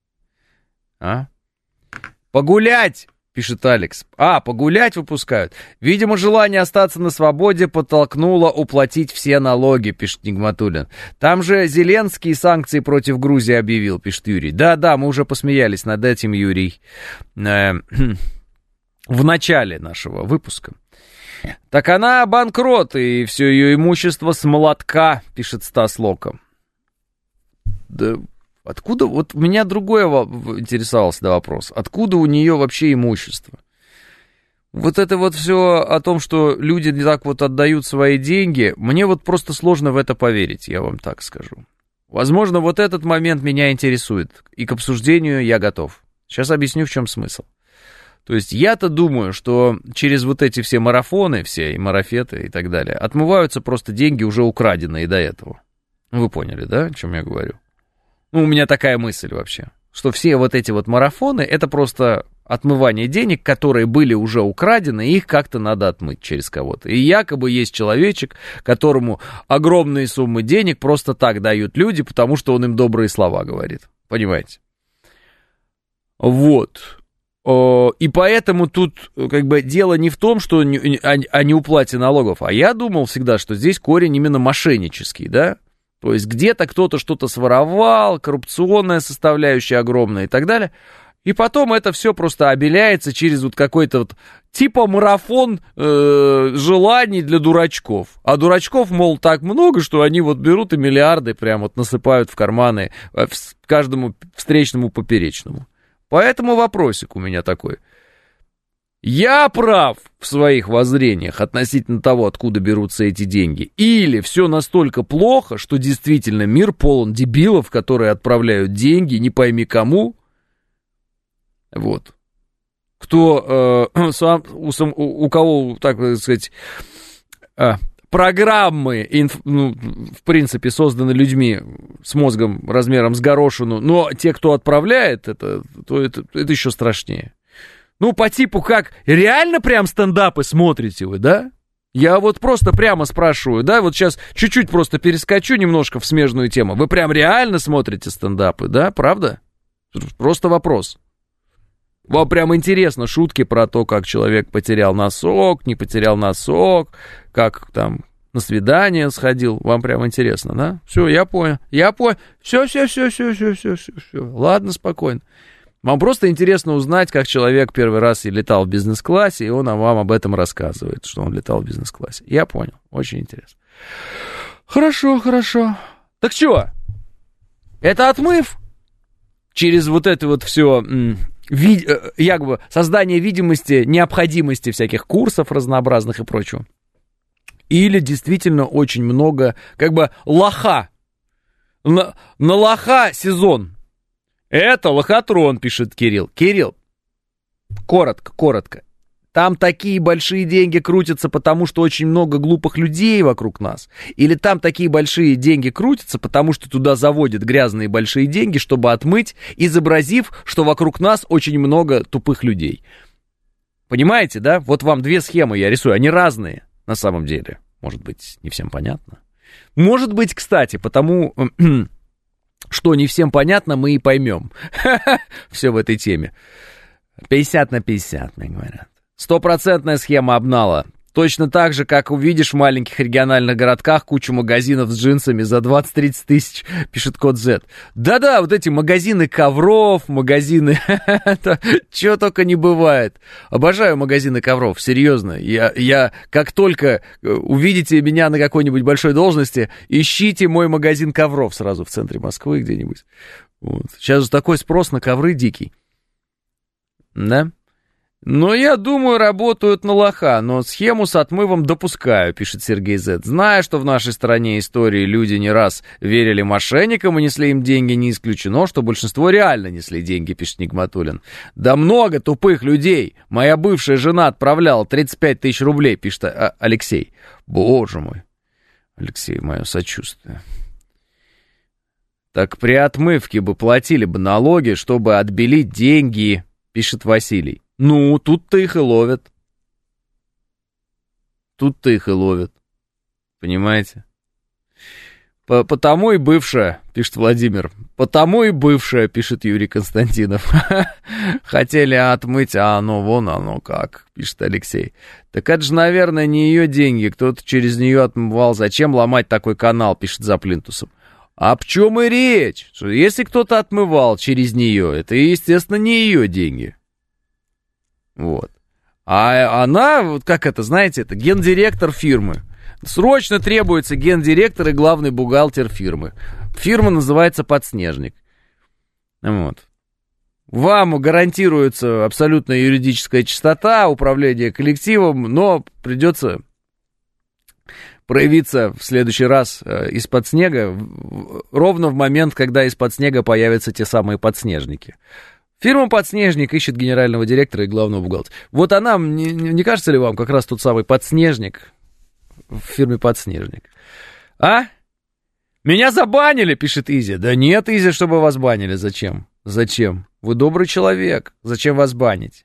Погулять, пишет Алекс. Погулять выпускают. Видимо, желание остаться на свободе подтолкнуло уплатить все налоги, пишет Нигматуллин. Там же Зеленский санкции против Грузии объявил, пишет Юрий. Да, мы уже посмеялись над этим, Юрий, в начале нашего выпуска. Так она банкрот, и все ее имущество с молотка, пишет Стас Лока. Да... Откуда, вот меня другое интересовался вопрос, откуда у нее вообще имущество? Вот это вот все о том, что люди не так вот отдают свои деньги, мне вот просто сложно в это поверить, я вам так скажу. Возможно, вот этот момент меня интересует, и к обсуждению я готов. Сейчас объясню, в чем смысл. То есть я-то думаю, что через вот эти все марафоны, все и марафеты и так далее, отмываются просто деньги, уже украденные до этого. Вы поняли, да, о чем я говорю? Ну, у меня такая мысль вообще, что все вот эти вот марафоны, это просто отмывание денег, которые были уже украдены, и их как-то надо отмыть через кого-то. И якобы есть человечек, которому огромные суммы денег просто так дают люди, потому что он им добрые слова говорит. Понимаете? Вот. И поэтому тут как бы дело не в том, что о неуплате налогов, а я думал всегда, что здесь корень именно мошеннический, да? То есть где-то кто-то что-то своровал, коррупционная составляющая огромная и так далее. И потом это все просто обеляется через вот какой-то вот типа марафон желаний для дурачков. А дурачков, мол, так много, что они вот берут и миллиарды прям вот насыпают в карманы каждому встречному поперечному. Поэтому вопросик у меня такой. Я прав в своих воззрениях относительно того, откуда берутся эти деньги? Или все настолько плохо, что действительно мир полон дебилов, которые отправляют деньги не пойми кому? Вот. Кто, у кого, так сказать, программы, в принципе, созданы людьми с мозгом размером с горошину, но те, кто отправляет это, то это еще страшнее. Ну, по типу, как, реально прям стендапы смотрите вы, да? Я вот просто прямо спрашиваю, да, вот сейчас чуть-чуть просто перескочу немножко в смежную тему. Вы прям реально смотрите стендапы, да, правда? Просто вопрос. Вам прям интересно шутки про то, как человек потерял носок, не потерял носок, как там на свидание сходил. Вам прям интересно, да? Все, я понял. Все. Ладно, спокойно. Вам просто интересно узнать, как человек первый раз летал в бизнес-классе, и он вам об этом рассказывает, что он летал в бизнес-классе. Я понял. Очень интересно. Хорошо. Так что? Это отмыв? Через вот это вот все... якобы создание видимости, необходимости всяких курсов разнообразных и прочего. Или действительно очень много, как бы, лоха. На лоха сезон. Это лохотрон, пишет Кирилл. Кирилл, коротко. Там такие большие деньги крутятся, потому что очень много глупых людей вокруг нас. Или там такие большие деньги крутятся, потому что туда заводят грязные большие деньги, чтобы отмыть, изобразив, что вокруг нас очень много тупых людей. Понимаете, да? Вот вам две схемы я рисую, они разные на самом деле. Может быть, не всем понятно. Может быть, кстати, потому что не всем понятно, мы и поймем. Все в этой теме. 50/50, мне говорят. 100% схема обнала. Точно так же, как увидишь в маленьких региональных городках кучу магазинов с джинсами за 20-30 тысяч, пишет Код Z. Да-да, вот эти магазины ковров, магазины... Чего только не бывает. Обожаю магазины ковров, серьезно. Я как только увидите меня на какой-нибудь большой должности, ищите мой магазин ковров сразу в центре Москвы где-нибудь. Вот. Сейчас же такой спрос на ковры дикий. Да? Но я думаю, работают на лоха, но схему с отмывом допускаю, пишет Сергей З. Зная, что в нашей стране истории люди не раз верили мошенникам и несли им деньги, не исключено, что большинство реально несли деньги, пишет Нигматуллин. Да много тупых людей. Моя бывшая жена отправляла 35 тысяч рублей, пишет Алексей. Боже мой. Алексей, мое сочувствие. Так при отмывке бы платили бы налоги, чтобы отбелить деньги, пишет Василий. Ну, тут-то их и ловят. Понимаете? Потому и бывшая, пишет Владимир. Потому и бывшая, пишет Юрий Константинов. Хотели отмыть, а оно как, пишет Алексей. Так это же, наверное, не ее деньги. Кто-то через нее отмывал. Зачем ломать такой канал, пишет за плинтусом. А в чем и речь? Что если кто-то отмывал через нее, это, естественно, не ее деньги. Вот. А она, вот как это, знаете, это гендиректор фирмы. Срочно требуется гендиректор и главный бухгалтер фирмы. Фирма называется «Подснежник». Вот. Вам гарантируется абсолютная юридическая чистота, управление коллективом, но придется проявиться в следующий раз из-под снега ровно в момент, когда из-под снега появятся те самые подснежники. Фирма «Подснежник» ищет генерального директора и главного бухгалтера. Вот она, не кажется ли вам, как раз тот самый подснежник в фирме «Подснежник»? А? Меня забанили, пишет Изи. Да нет, Изи, чтобы вас банили. Зачем? Зачем? Вы добрый человек. Зачем вас банить?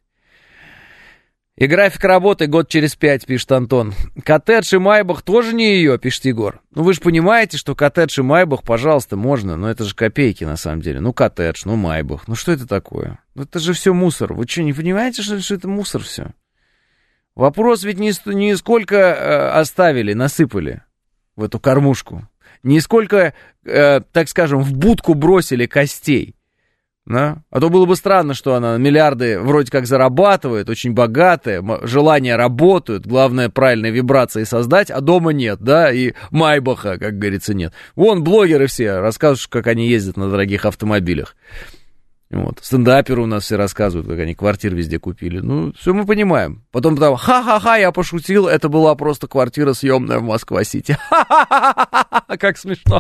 И график работы год через 5, пишет Антон. Коттедж и Майбах тоже не ее, пишет Егор. Ну вы же понимаете, что коттедж и Майбах, пожалуйста, можно. Но это же копейки на самом деле. Ну коттедж, ну Майбах. Ну что это такое? Ну это же все мусор. Вы что, не понимаете, что это мусор все? Вопрос ведь не сколько оставили, насыпали в эту кормушку. Не сколько, так скажем, в будку бросили костей. Да? А то было бы странно, что она миллиарды вроде как зарабатывает, очень богатая, желания работают, главное правильные вибрации создать, а дома нет, да, и Майбаха, как говорится, нет. Вон блогеры все рассказывают, как они ездят на дорогих автомобилях. Вот. Стендаперы у нас все рассказывают, как они квартиры везде купили. Ну, все мы понимаем. Потом ха-ха-ха, я пошутил, это была просто квартира съемная в Москва-Сити. Ха-ха-ха, как смешно.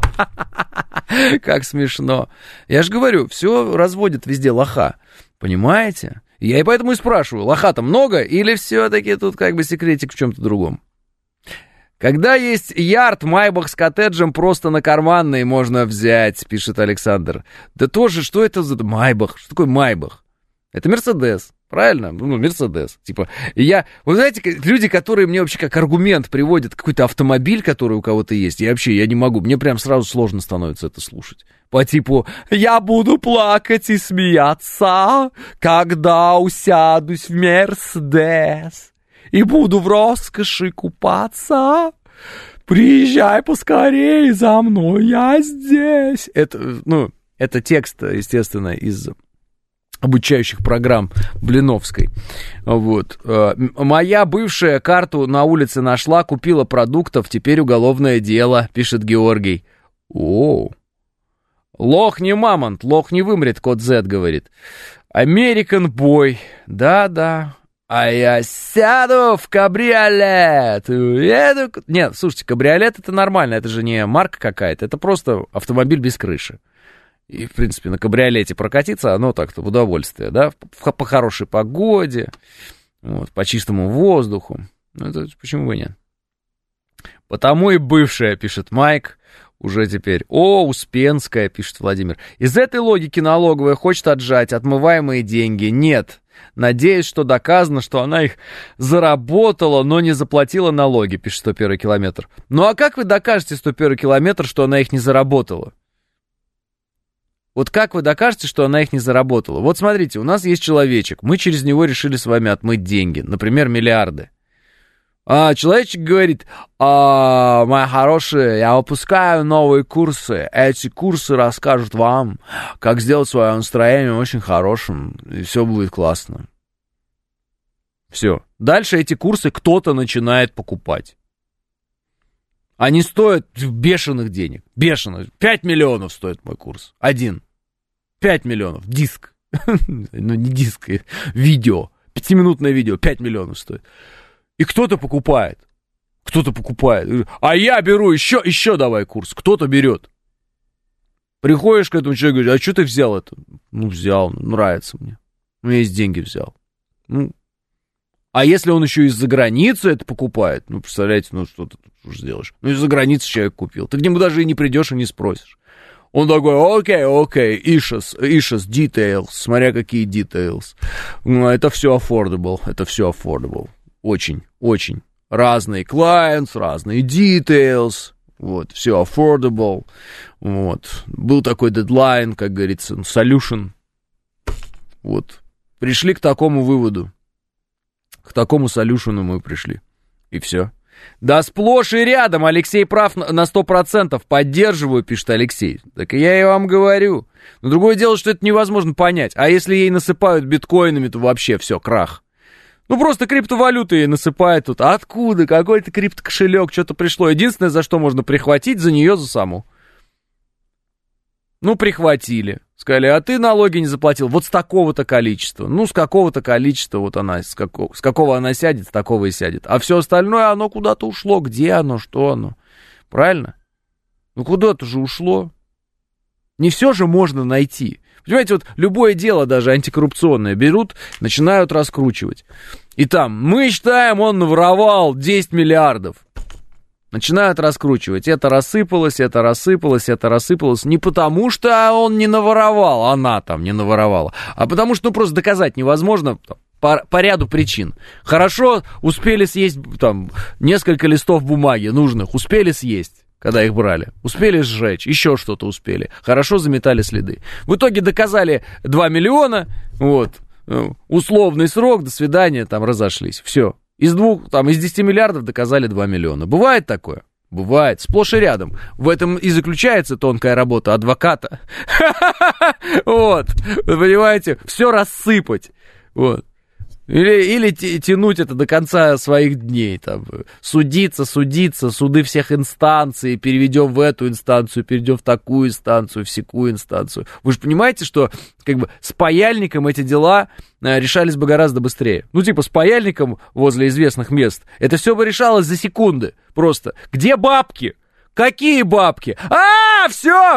Как смешно. Я же говорю, все разводят везде лоха. Понимаете? Я и поэтому и спрашиваю, лоха-то много или все-таки тут как бы секретик в чем-то другом? Когда есть ярд, Майбах с коттеджем просто на карманный можно взять, пишет Александр. Да тоже, что это за Майбах? Что такое Майбах? Это Мерседес, правильно? Ну, Мерседес. Типа, вы знаете, люди, которые мне вообще как аргумент приводят какой-то автомобиль, который у кого-то есть, я не могу, мне прям сразу сложно становится это слушать. По типу, я буду плакать и смеяться, когда усядусь в Мерседес. И буду в роскоши купаться. Приезжай поскорее за мной, я здесь. Это текст, естественно, из обучающих программ Блиновской. Вот. Моя бывшая карту на улице нашла, купила продуктов, теперь уголовное дело, пишет Георгий. О, лох не мамонт, лох не вымрет, код Z говорит. American Boy, да-да. А я сяду в кабриолет. Нет, слушайте, кабриолет это нормально, это же не марка какая-то, это просто автомобиль без крыши. И, в принципе, на кабриолете прокатиться, оно так-то в удовольствие, да, по хорошей погоде, вот, по чистому воздуху. Ну, это почему бы нет? Потому и бывшая, пишет Майк, уже теперь. О, Успенская, пишет Владимир. Из этой логики налоговая хочет отжать отмываемые деньги. Нет. Надеюсь, что доказано, что она их заработала, но не заплатила налоги, пишет 101 километр. Ну а как вы докажете, 101 километр, что она их не заработала? Вот как вы докажете, что она их не заработала? Вот смотрите, у нас есть человечек, мы через него решили с вами отмыть деньги, например, миллиарды. А человечек говорит, моя хорошая, я выпускаю новые курсы. Эти курсы расскажут вам, как сделать свое настроение очень хорошим, и все будет классно. Все. Дальше эти курсы кто-то начинает покупать. Они стоят бешеных денег. Бешеных. 5 миллионов стоит мой курс. 5 миллионов. Диск. Ну, не диск, видео. 5-минутное видео. 5 миллионов стоит. И кто-то покупает. А я беру еще давай курс. Кто-то берет. Приходишь к этому человеку и говоришь, а что ты взял это? Ну, взял, нравится мне. У меня есть деньги, взял. Ну, а если он еще из-за границы это покупает, ну, представляете, ну, что ты тут сделаешь? Ну, из-за границы человек купил. Ты к нему даже и не придешь, и не спросишь. Он такой, окей, issues, details, смотря какие details. Ну, это все affordable. Очень разные clients, разные details, вот, все affordable, вот, был такой дедлайн, как говорится, solution, вот, пришли к такому выводу, к такому solution мы пришли, и все. Да сплошь и рядом, Алексей прав на 100%, поддерживаю, пишет Алексей, так я и вам говорю, но другое дело, что это невозможно понять, а если ей насыпают биткоинами, то вообще все, крах. Ну, просто криптовалюты ей насыпают тут. Откуда? Какой-то криптокошелек, что-то пришло. Единственное, за что можно прихватить, за нее, за саму. Ну, прихватили. Сказали, а ты налоги не заплатил. Вот с такого-то количества. Ну, с какого-то количества, вот она, с какого она сядет, с такого и сядет. А все остальное, оно куда-то ушло. Где оно, что оно? Правильно? Ну, куда-то же ушло. Не все же можно найти. Понимаете, вот любое дело, даже антикоррупционное, берут, начинают раскручивать. И там, мы считаем, он наворовал 10 миллиардов. Начинают раскручивать. Это рассыпалось, это рассыпалось, это рассыпалось. Не потому, что он не наворовал, она там не наворовала, а потому что, ну, просто доказать невозможно по ряду причин. Хорошо, успели съесть там несколько листов бумаги нужных, успели съесть, когда их брали. Успели сжечь, еще что-то успели. Хорошо заметали следы. В итоге доказали 2 миллиона, вот, условный срок, до свидания, там разошлись. Все. Из 10 миллиардов доказали 2 миллиона. Бывает такое? Бывает. Сплошь и рядом. В этом и заключается тонкая работа адвоката. Вот. Вы понимаете? Все рассыпать. Вот. Или тянуть это до конца своих дней. Там, судиться, суды всех инстанций, переведем в эту инстанцию, перейдем в такую инстанцию, в сякую инстанцию. Вы же понимаете, что как бы с паяльником эти дела решались бы гораздо быстрее. Ну, типа, с паяльником возле известных мест это все бы решалось за секунды. Просто. Где бабки? Какие бабки? Все!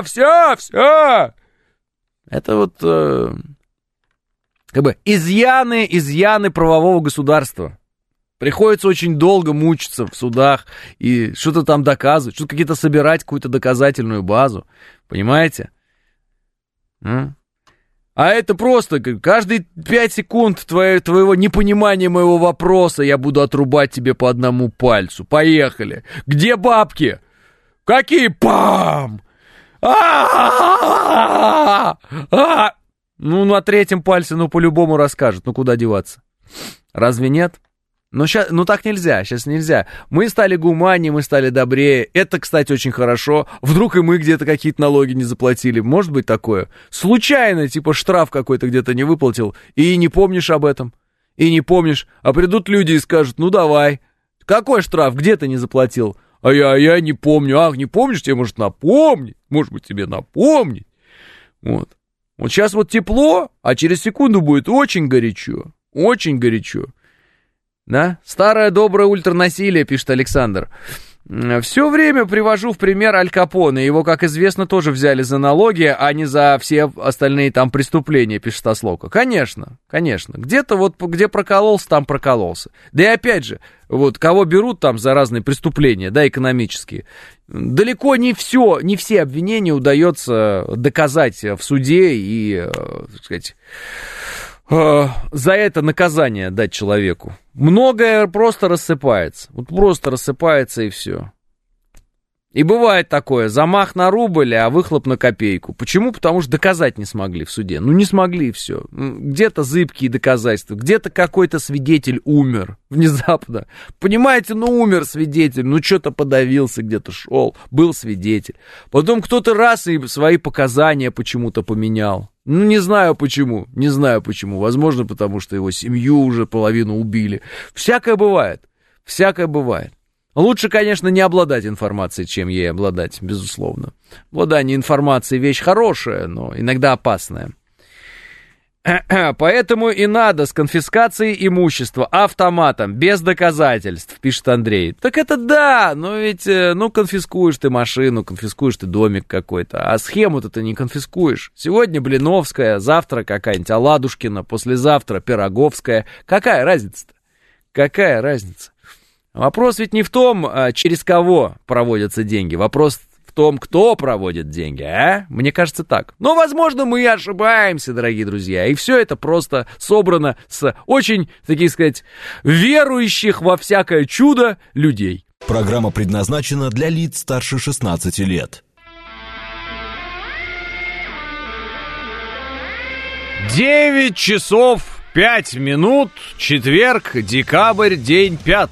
Это вот... как бы изъяны правового государства. Приходится очень долго мучиться в судах и что-то там доказывать, что-то какие-то собирать, какую-то доказательную базу. Понимаете? А это просто каждые 5 секунд твоего непонимания моего вопроса я буду отрубать тебе по одному пальцу. Поехали. Где бабки? Какие? Пам! Ну, на третьем пальце, по-любому расскажет. Ну, куда деваться? Разве нет? Так нельзя, сейчас нельзя. Мы стали гуманнее, мы стали добрее. Это, кстати, очень хорошо. Вдруг и мы где-то какие-то налоги не заплатили. Может быть такое? Случайно, типа, штраф какой-то где-то не выплатил, и не помнишь об этом. И не помнишь. А придут люди и скажут, ну, давай. Какой штраф? Где ты не заплатил? А я не помню. Ах, не помнишь? Тебе, может, напомнить? Может быть, тебе напомнить? Вот. Вот сейчас вот тепло, а через секунду будет очень горячо. Очень горячо. Да? Старое доброе ультранасилие, пишет Александр. Все время привожу в пример Аль Капоне. Его, как известно, тоже взяли за налоги, а не за все остальные там преступления, пишет Ословка. Конечно, конечно. Где-то вот, где прокололся, там прокололся. Да и опять же, вот кого берут там за разные преступления, да, экономические, далеко не все обвинения удается доказать в суде и, так сказать, за это наказание дать человеку. Многое просто рассыпается. Вот просто рассыпается и все. И бывает такое, замах на рубль, а выхлоп на копейку. Почему? Потому что доказать не смогли в суде. Ну, не смогли, все. Где-то зыбкие доказательства, где-то какой-то свидетель умер внезапно. Понимаете, умер свидетель, что-то подавился, где-то шел, был свидетель. Потом кто-то раз и свои показания почему-то поменял. Не знаю почему. Возможно, потому что его семью уже половину убили. Всякое бывает. Лучше, конечно, не обладать информацией, чем ей обладать, безусловно. Обладание информацией вещь хорошая, но иногда опасная. Поэтому и надо с конфискацией имущества автоматом, без доказательств, пишет Андрей. Так это да, но ведь, конфискуешь ты машину, конфискуешь ты домик какой-то, а схему-то ты не конфискуешь. Сегодня Блиновская, завтра какая-нибудь Аладушкина, послезавтра Пироговская. Какая разница-то? Какая разница? Вопрос ведь не в том, через кого проводятся деньги, вопрос в том, кто проводит деньги, а? Мне кажется так. Но, возможно, мы ошибаемся, дорогие друзья, и все это просто собрано с очень, так сказать, верующих во всякое чудо людей. Программа предназначена для лиц старше 16 лет. 9 часов 5 минут, четверг, декабрь, день 5.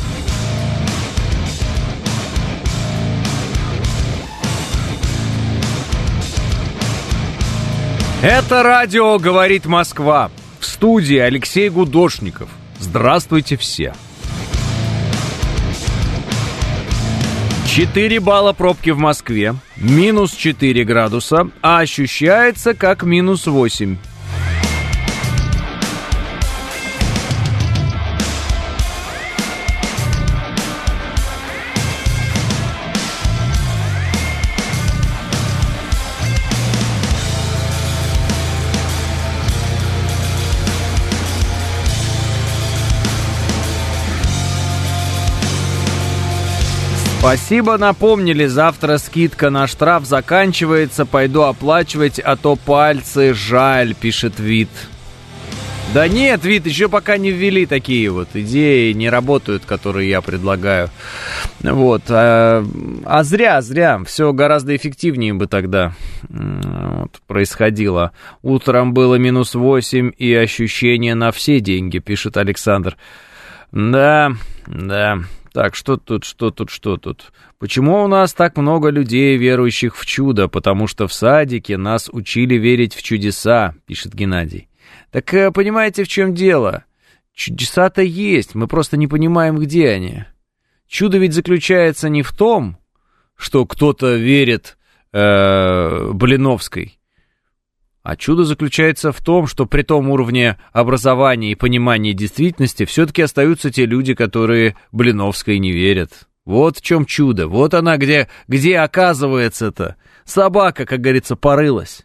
Это радио «Говорит Москва». В студии Алексей Гудошников. Здравствуйте все. 4 балла пробки в Москве, минус 4 градуса, а ощущается как минус 8. Спасибо, напомнили, завтра скидка на штраф заканчивается, пойду оплачивать, а то пальцы жаль, пишет Вит. Да нет, Вит, еще пока не ввели такие вот идеи, не работают, которые я предлагаю. Вот, а зря, все гораздо эффективнее бы тогда вот, происходило. Утром было -8 и ощущение на все деньги, пишет Александр. Да. Так, что тут? Почему у нас так много людей, верующих в чудо? Потому что в садике нас учили верить в чудеса, пишет Геннадий. Так понимаете, в чем дело? Чудеса-то есть, мы просто не понимаем, где они. Чудо ведь заключается не в том, что кто-то верит Блиновской, а чудо заключается в том, что при том уровне образования и понимания действительности все-таки остаются те люди, которые Блиновской не верят. Вот в чем чудо, вот она где оказывается-то. Собака, как говорится, порылась.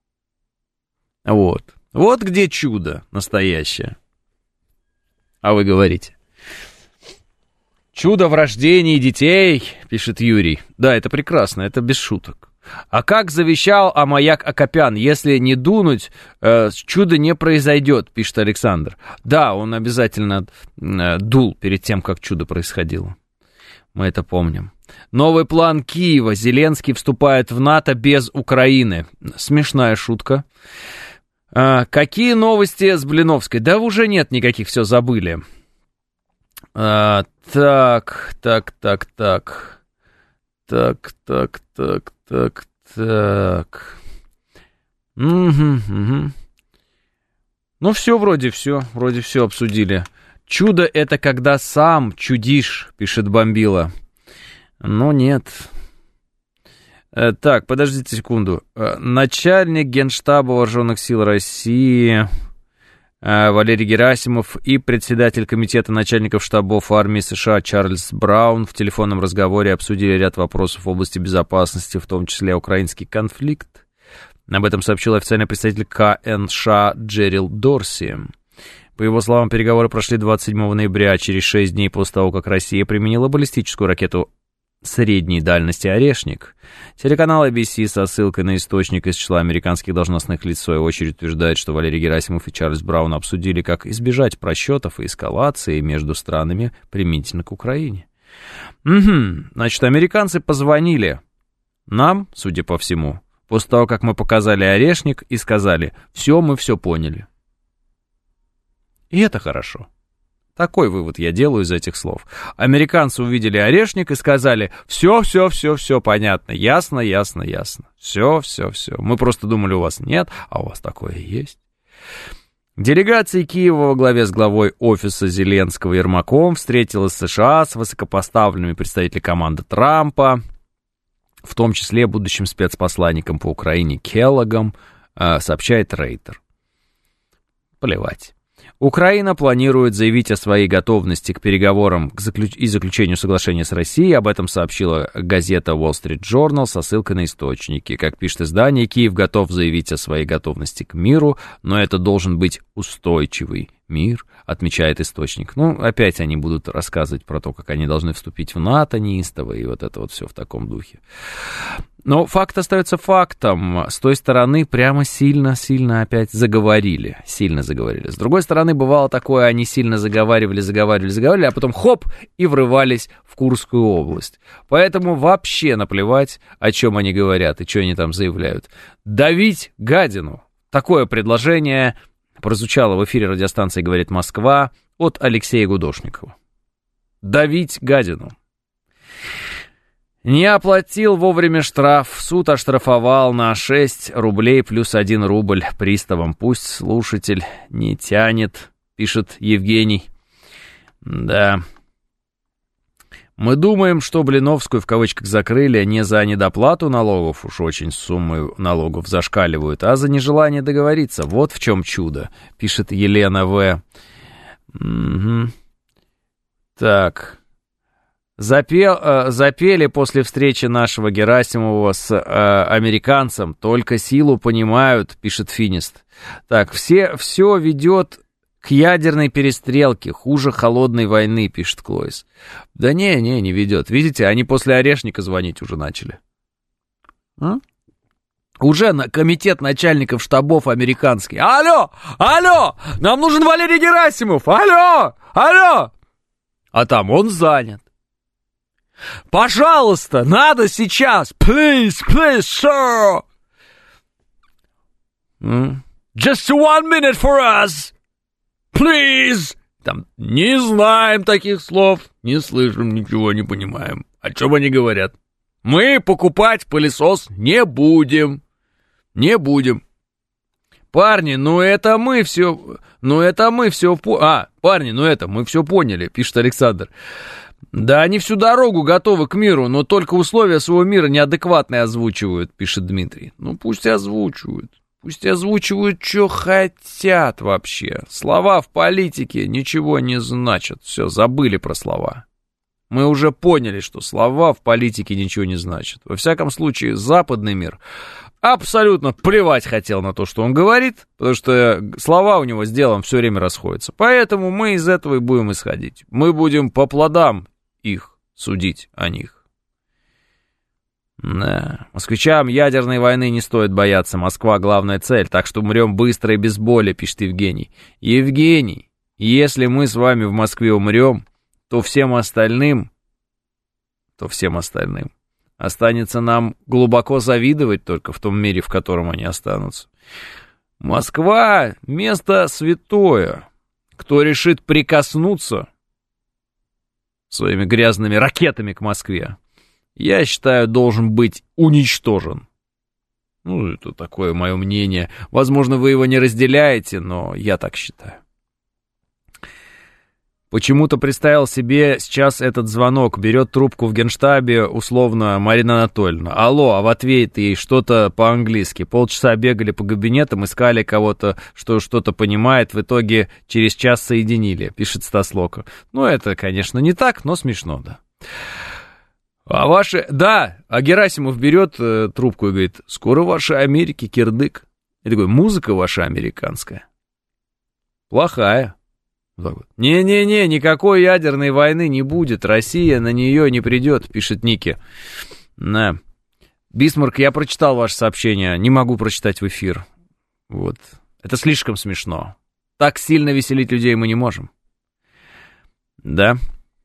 Вот где чудо настоящее. А вы говорите. Чудо в рождении детей, пишет Юрий. Да, это прекрасно, это без шуток. А как завещал Амаяк Акопян, если не дунуть, чудо не произойдет, пишет Александр. Да, он обязательно дул перед тем, как чудо происходило. Мы это помним. Новый план Киева. Зеленский вступает в НАТО без Украины. Смешная шутка. Какие новости с Блиновской? Да уже нет никаких, все забыли. Так. Угу. Ну, вроде все обсудили. Чудо — это когда сам чудишь, пишет Бомбила. Но нет. Так, подождите секунду. Начальник Генштаба Вооруженных сил России Валерий Герасимов и председатель комитета начальников штабов армии США Чарльз Браун в телефонном разговоре обсудили ряд вопросов в области безопасности, в том числе украинский конфликт. Об этом сообщил официальный представитель КНШ Джерил Дорси. По его словам, переговоры прошли 27 ноября, через 6 дней после того, как Россия применила баллистическую ракету средней дальности «Орешник». Телеканал ABC со ссылкой на источник из числа американских должностных лиц в свою очередь утверждает, что Валерий Герасимов и Чарльз Браун обсудили, как избежать просчетов и эскалации между странами применительно к Украине. Значит, американцы позвонили нам, судя по всему, после того, как мы показали «Орешник» и сказали: «Все, мы все поняли». И это хорошо. Такой вывод я делаю из этих слов. Американцы увидели «Орешник» и сказали: все, понятно, ясно. Все. Мы просто думали, у вас нет, а у вас такое есть. Делегация Киева во главе с главой офиса Зеленского Ермаком встретилась с США с высокопоставленными представителями команды Трампа, в том числе будущим спецпосланником по Украине Келлогом, сообщает Рейтер. Плевать. Украина планирует заявить о своей готовности к переговорам и заключению соглашения с Россией. Об этом сообщила газета Wall Street Journal со ссылкой на источники. Как пишет издание, Киев готов заявить о своей готовности к миру, но это должен быть устойчивый мир, отмечает источник. Ну, опять они будут рассказывать про то, как они должны вступить в НАТО неистово, и вот это вот все в таком духе. Но факт остается фактом. С той стороны прямо сильно опять заговорили. Сильно заговорили. С другой стороны, бывало такое, они сильно заговаривали, а потом хоп, и врывались в Курскую область. Поэтому вообще наплевать, о чем они говорят и что они там заявляют. Давить гадину. Такое предложение прозвучало в эфире радиостанции «Говорит Москва» от Алексея Гудошникова. Давить гадину. Не оплатил вовремя штраф. Суд оштрафовал на 6 рублей плюс 1 рубль приставам. Пусть слушатель не тянет, пишет Евгений. Да. Мы думаем, что Блиновскую в кавычках закрыли не за недоплату налогов, уж очень суммы налогов зашкаливают, а за нежелание договориться. Вот в чем чудо, пишет Елена В. Угу. Так. Запели после встречи нашего Герасимова с американцем, только силу понимают, пишет Финист. Так, все ведет К ядерной перестрелке, хуже холодной войны, пишет Клоис. Да не ведет. Видите, они после Орешника звонить уже начали. Уже комитет начальников штабов американский. Алло! Нам нужен Валерий Герасимов! Алло! А там он занят. Пожалуйста, надо сейчас! Please, sir! Just 1 minute for us! Please! Там не знаем таких слов, не слышим, ничего не понимаем. О чем они говорят? Мы покупать пылесос не будем. Парни, мы все поняли, пишет Александр. Да они всю дорогу готовы к миру, но только условия своего мира неадекватные озвучивают, пишет Дмитрий. Пусть озвучивают, что хотят вообще. Слова в политике ничего не значат. Все, забыли про слова. Мы уже поняли, что слова в политике ничего не значат. Во всяком случае, западный мир абсолютно плевать хотел на то, что он говорит, потому что слова у него с делом все время расходятся. Поэтому мы из этого и будем исходить. Мы будем по плодам их судить о них. Да. Москвичам ядерной войны не стоит бояться. Москва — главная цель, так что умрем быстро и без боли, пишет Евгений. Евгений, если мы с вами в Москве умрем, то всем остальным останется нам глубоко завидовать только в том мире, в котором они останутся. Москва — место святое. Кто решит прикоснуться своими грязными ракетами к Москве, я считаю, должен быть уничтожен. Это такое мое мнение. Возможно, вы его не разделяете, но я так считаю. Почему-то представил себе сейчас этот звонок. Берет трубку в Генштабе, условно, Марина Анатольевна. Алло, а в ответ ей что-то по-английски. Полчаса бегали по кабинетам, искали кого-то, что что-то понимает. В итоге через час соединили, пишет Стас Лока. Это, конечно, не так, но смешно, да. А Герасимов берет трубку и говорит: скоро в вашей Америке кирдык. Я такой: музыка ваша американская плохая. Не-не-не, никакой ядерной войны не будет, Россия на нее не придет, пишет Ники. Да. Бисмарк, я прочитал ваше сообщение, не могу прочитать в эфир. Это слишком смешно. Так сильно веселить людей мы не можем. Да.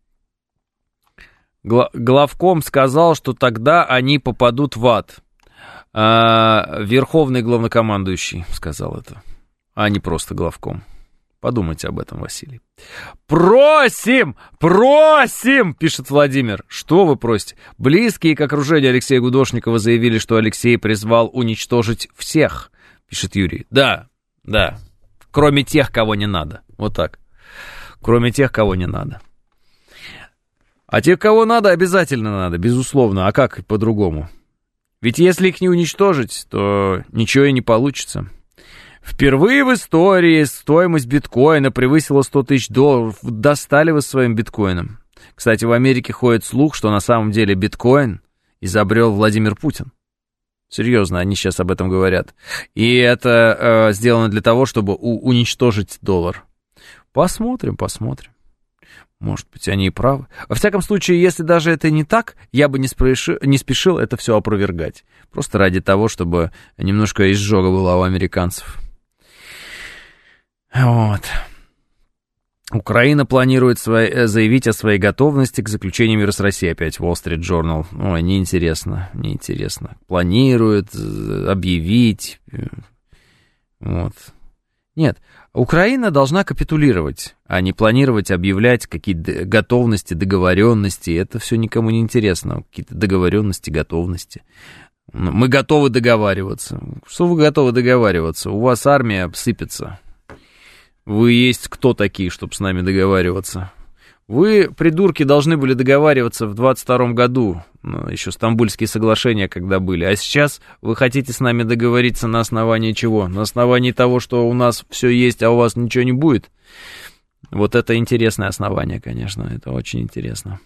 Главком сказал, что тогда они попадут в ад. Верховный главнокомандующий сказал это, а не просто главком. Подумайте об этом, Василий. Просим, пишет Владимир. Что вы просите? Близкие к окружению Алексея Гудошникова заявили, что Алексей призвал уничтожить всех, пишет Юрий. Да, кроме тех, кого не надо. Вот так. Кроме тех, кого не надо. А тех, кого надо, обязательно надо, безусловно. А как по-другому? Ведь если их не уничтожить, то ничего и не получится. Впервые в истории стоимость биткоина превысила $100 тысяч. Достали вы своим биткоином. Кстати, в Америке ходит слух, что на самом деле биткоин изобрел Владимир Путин. Серьезно, они сейчас об этом говорят. И это сделано для того, чтобы уничтожить доллар. Посмотрим. Может быть, они и правы. Во всяком случае, если даже это не так, я бы не спешил это все опровергать. Просто ради того, чтобы немножко изжога была у американцев. Украина планирует заявить о своей готовности к заключению мира с Россией. Опять Wall Street Journal. Неинтересно. Планирует объявить. Нет, Украина должна капитулировать, а не планировать объявлять какие-то готовности, договоренности. Это все никому не интересно. Какие-то договоренности, готовности. Мы готовы договариваться. Что вы готовы договариваться? У вас армия сыпется. Вы есть кто такие, чтобы с нами договариваться? Вы, придурки, должны были договариваться в 22 году, еще Стамбульские соглашения когда были. А сейчас вы хотите с нами договориться на основании чего? На основании того, что у нас все есть, а у вас ничего не будет? Вот это интересное основание, конечно, это очень интересно.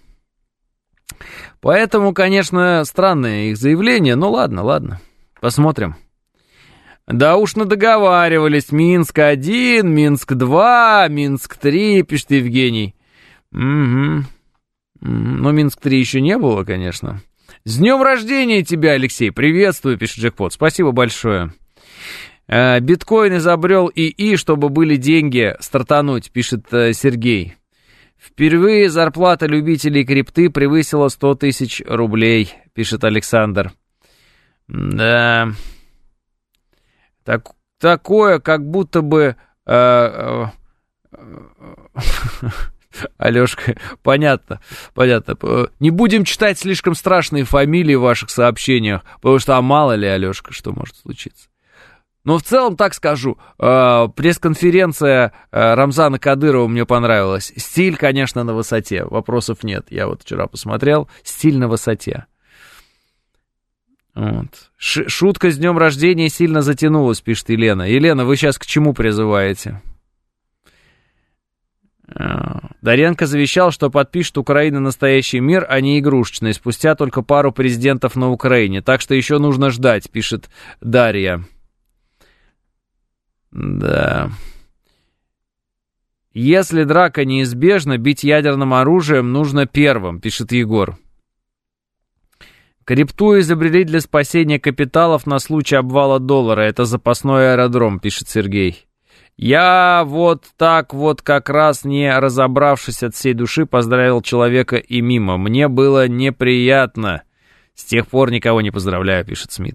Поэтому, конечно, странное их заявление, но ладно, посмотрим. Да уж надоговаривались. Минск-1, Минск-2, Минск-3, пишет Евгений. Угу. Но Минск-3 еще не было, конечно. С днем рождения тебя, Алексей. Приветствую, пишет Джекпот. Спасибо большое. Биткоин изобрел ИИ, чтобы были деньги стартануть, пишет Сергей. Впервые зарплата любителей крипты превысила 100 тысяч рублей, пишет Александр. Да. Такое, как будто бы... Алёшка, понятно. Не будем читать слишком страшные фамилии в ваших сообщениях, потому что, мало ли, Алёшка, что может случиться. Но в целом так скажу, пресс-конференция Рамзана Кадырова мне понравилась. Стиль, конечно, на высоте, вопросов нет. Я вот вчера посмотрел, стиль на высоте. Вот. Шутка с днем рождения сильно затянулась, пишет Елена. Елена, вы сейчас к чему призываете? Доренко завещал, что подпишет Украина настоящий мир, а не игрушечный, спустя только пару президентов на Украине. Так что еще нужно ждать, пишет Дарья. Да. Если драка неизбежна, бить ядерным оружием нужно первым, пишет Егор. Крипту изобрели для спасения капиталов на случай обвала доллара. Это запасной аэродром, пишет Сергей. Я вот так вот как раз, не разобравшись от всей души, поздравил человека и мимо. Мне было неприятно. С тех пор никого не поздравляю, пишет Смит.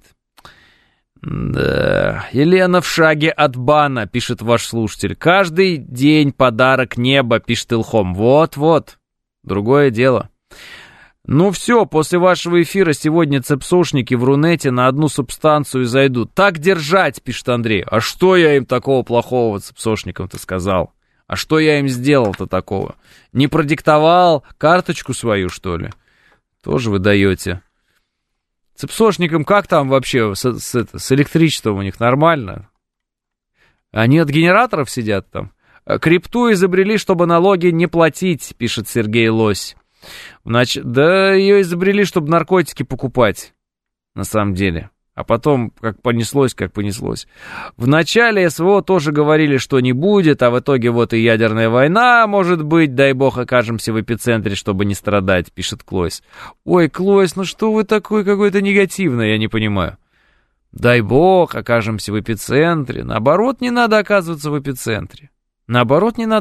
Да. Елена в шаге от бана, пишет ваш слушатель. Каждый день подарок неба, пишет Илхом. Вот-вот. Другое дело. Ну все, после вашего эфира сегодня цепсошники в Рунете на одну субстанцию зайдут. Так держать, пишет Андрей. А что я им такого плохого цепсошникам-то сказал? А что я им сделал-то такого? Не продиктовал карточку свою, что ли? Тоже вы даете. Цепсошникам как там вообще с электричеством у них нормально? Они от генераторов сидят там? Крипту изобрели, чтобы налоги не платить, пишет Сергей Лось. Да ее изобрели, чтобы наркотики покупать, на самом деле. А потом, как понеслось. В начале СВО тоже говорили, что не будет, а в итоге вот и ядерная война, может быть. Дай бог окажемся в эпицентре, чтобы не страдать, пишет Клойс. Ой, Клойс, ну что вы такой какой-то негативный, я не понимаю. Дай бог окажемся в эпицентре. Наоборот, не надо оказываться в эпицентре. Надо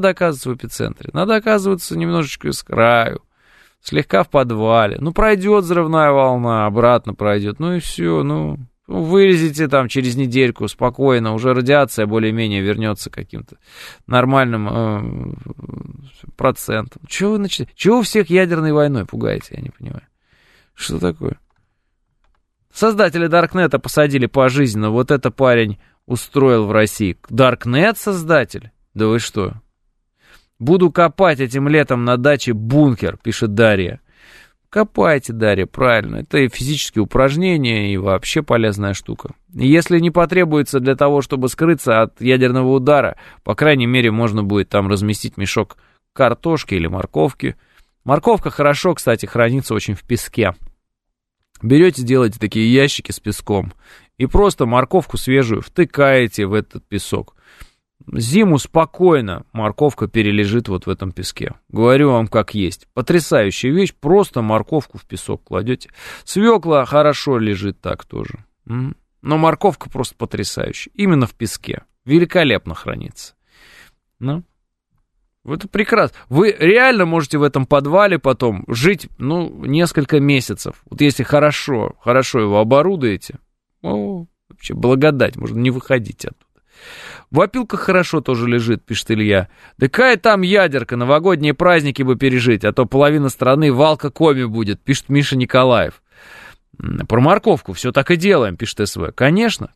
оказываться немножечко с краю. Слегка в подвале. Ну, пройдет взрывная волна, обратно пройдет. Ну и все, вылезете там через недельку спокойно. Уже радиация более-менее вернется к каким-то нормальным процентам. Чего вы начали? Чего всех ядерной войной пугаете, я не понимаю. Что такое? Создателя Даркнета посадили пожизненно. Вот это парень устроил в России. Даркнет создатель? Да вы что? Буду копать этим летом на даче бункер, пишет Дарья. Копайте, Дарья, правильно. Это и физические упражнения, и вообще полезная штука. Если не потребуется для того, чтобы скрыться от ядерного удара, по крайней мере, можно будет там разместить мешок картошки или морковки. Морковка хорошо, кстати, хранится очень в песке. Берете, делаете такие ящики с песком и просто морковку свежую втыкаете в этот песок. Зиму спокойно морковка перележит вот в этом песке. Говорю вам как есть. Потрясающая вещь. Просто морковку в песок кладете. Свекла хорошо лежит так тоже. Но морковка просто потрясающая. Именно в песке. Великолепно хранится. Ну, это прекрасно. Вы реально можете в этом подвале потом жить, несколько месяцев. Вот если хорошо его оборудуете, вообще благодать, можно не выходить оттуда. В опилках хорошо тоже лежит, пишет Илья. Да какая там ядерка, новогодние праздники бы пережить, а то половина страны в алкокоме будет, пишет Миша Николаев. Про морковку все так и делаем, пишет СВ. Конечно.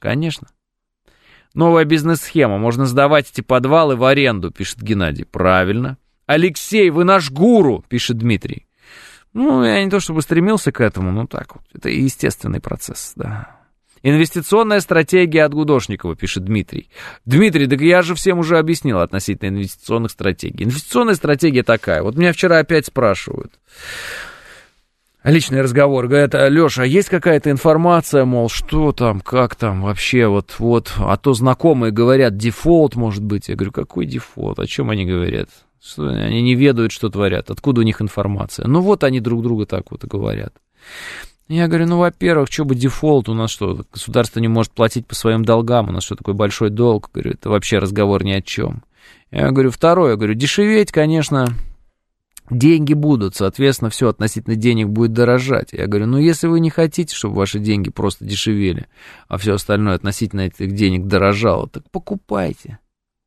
Новая бизнес-схема, можно сдавать эти подвалы в аренду, пишет Геннадий. Правильно. Алексей, вы наш гуру, пишет Дмитрий. Я не то чтобы стремился к этому, но так вот. Это естественный процесс, да. Инвестиционная стратегия от Гудошникова, пишет Дмитрий. Дмитрий, так я же всем уже объяснил относительно инвестиционных стратегий. Инвестиционная стратегия такая. Вот меня вчера опять спрашивают. Личный разговор. Говорят: Леша, а есть какая-то информация, мол, что там, как там вообще, вот, а то знакомые говорят, дефолт может быть. Я говорю: какой дефолт, о чем они говорят? Что, они не ведают, что творят, откуда у них информация? Ну вот они друг друга так вот и говорят. Я говорю: ну, во-первых, что бы дефолт, у нас что, государство не может платить по своим долгам, у нас что, такой большой долг? Говорю: это вообще разговор ни о чем. Я говорю: второе, дешеветь, конечно... Деньги будут, соответственно, все относительно денег будет дорожать. Я говорю: ну, если вы не хотите, чтобы ваши деньги просто дешевели, а все остальное относительно этих денег дорожало, так покупайте.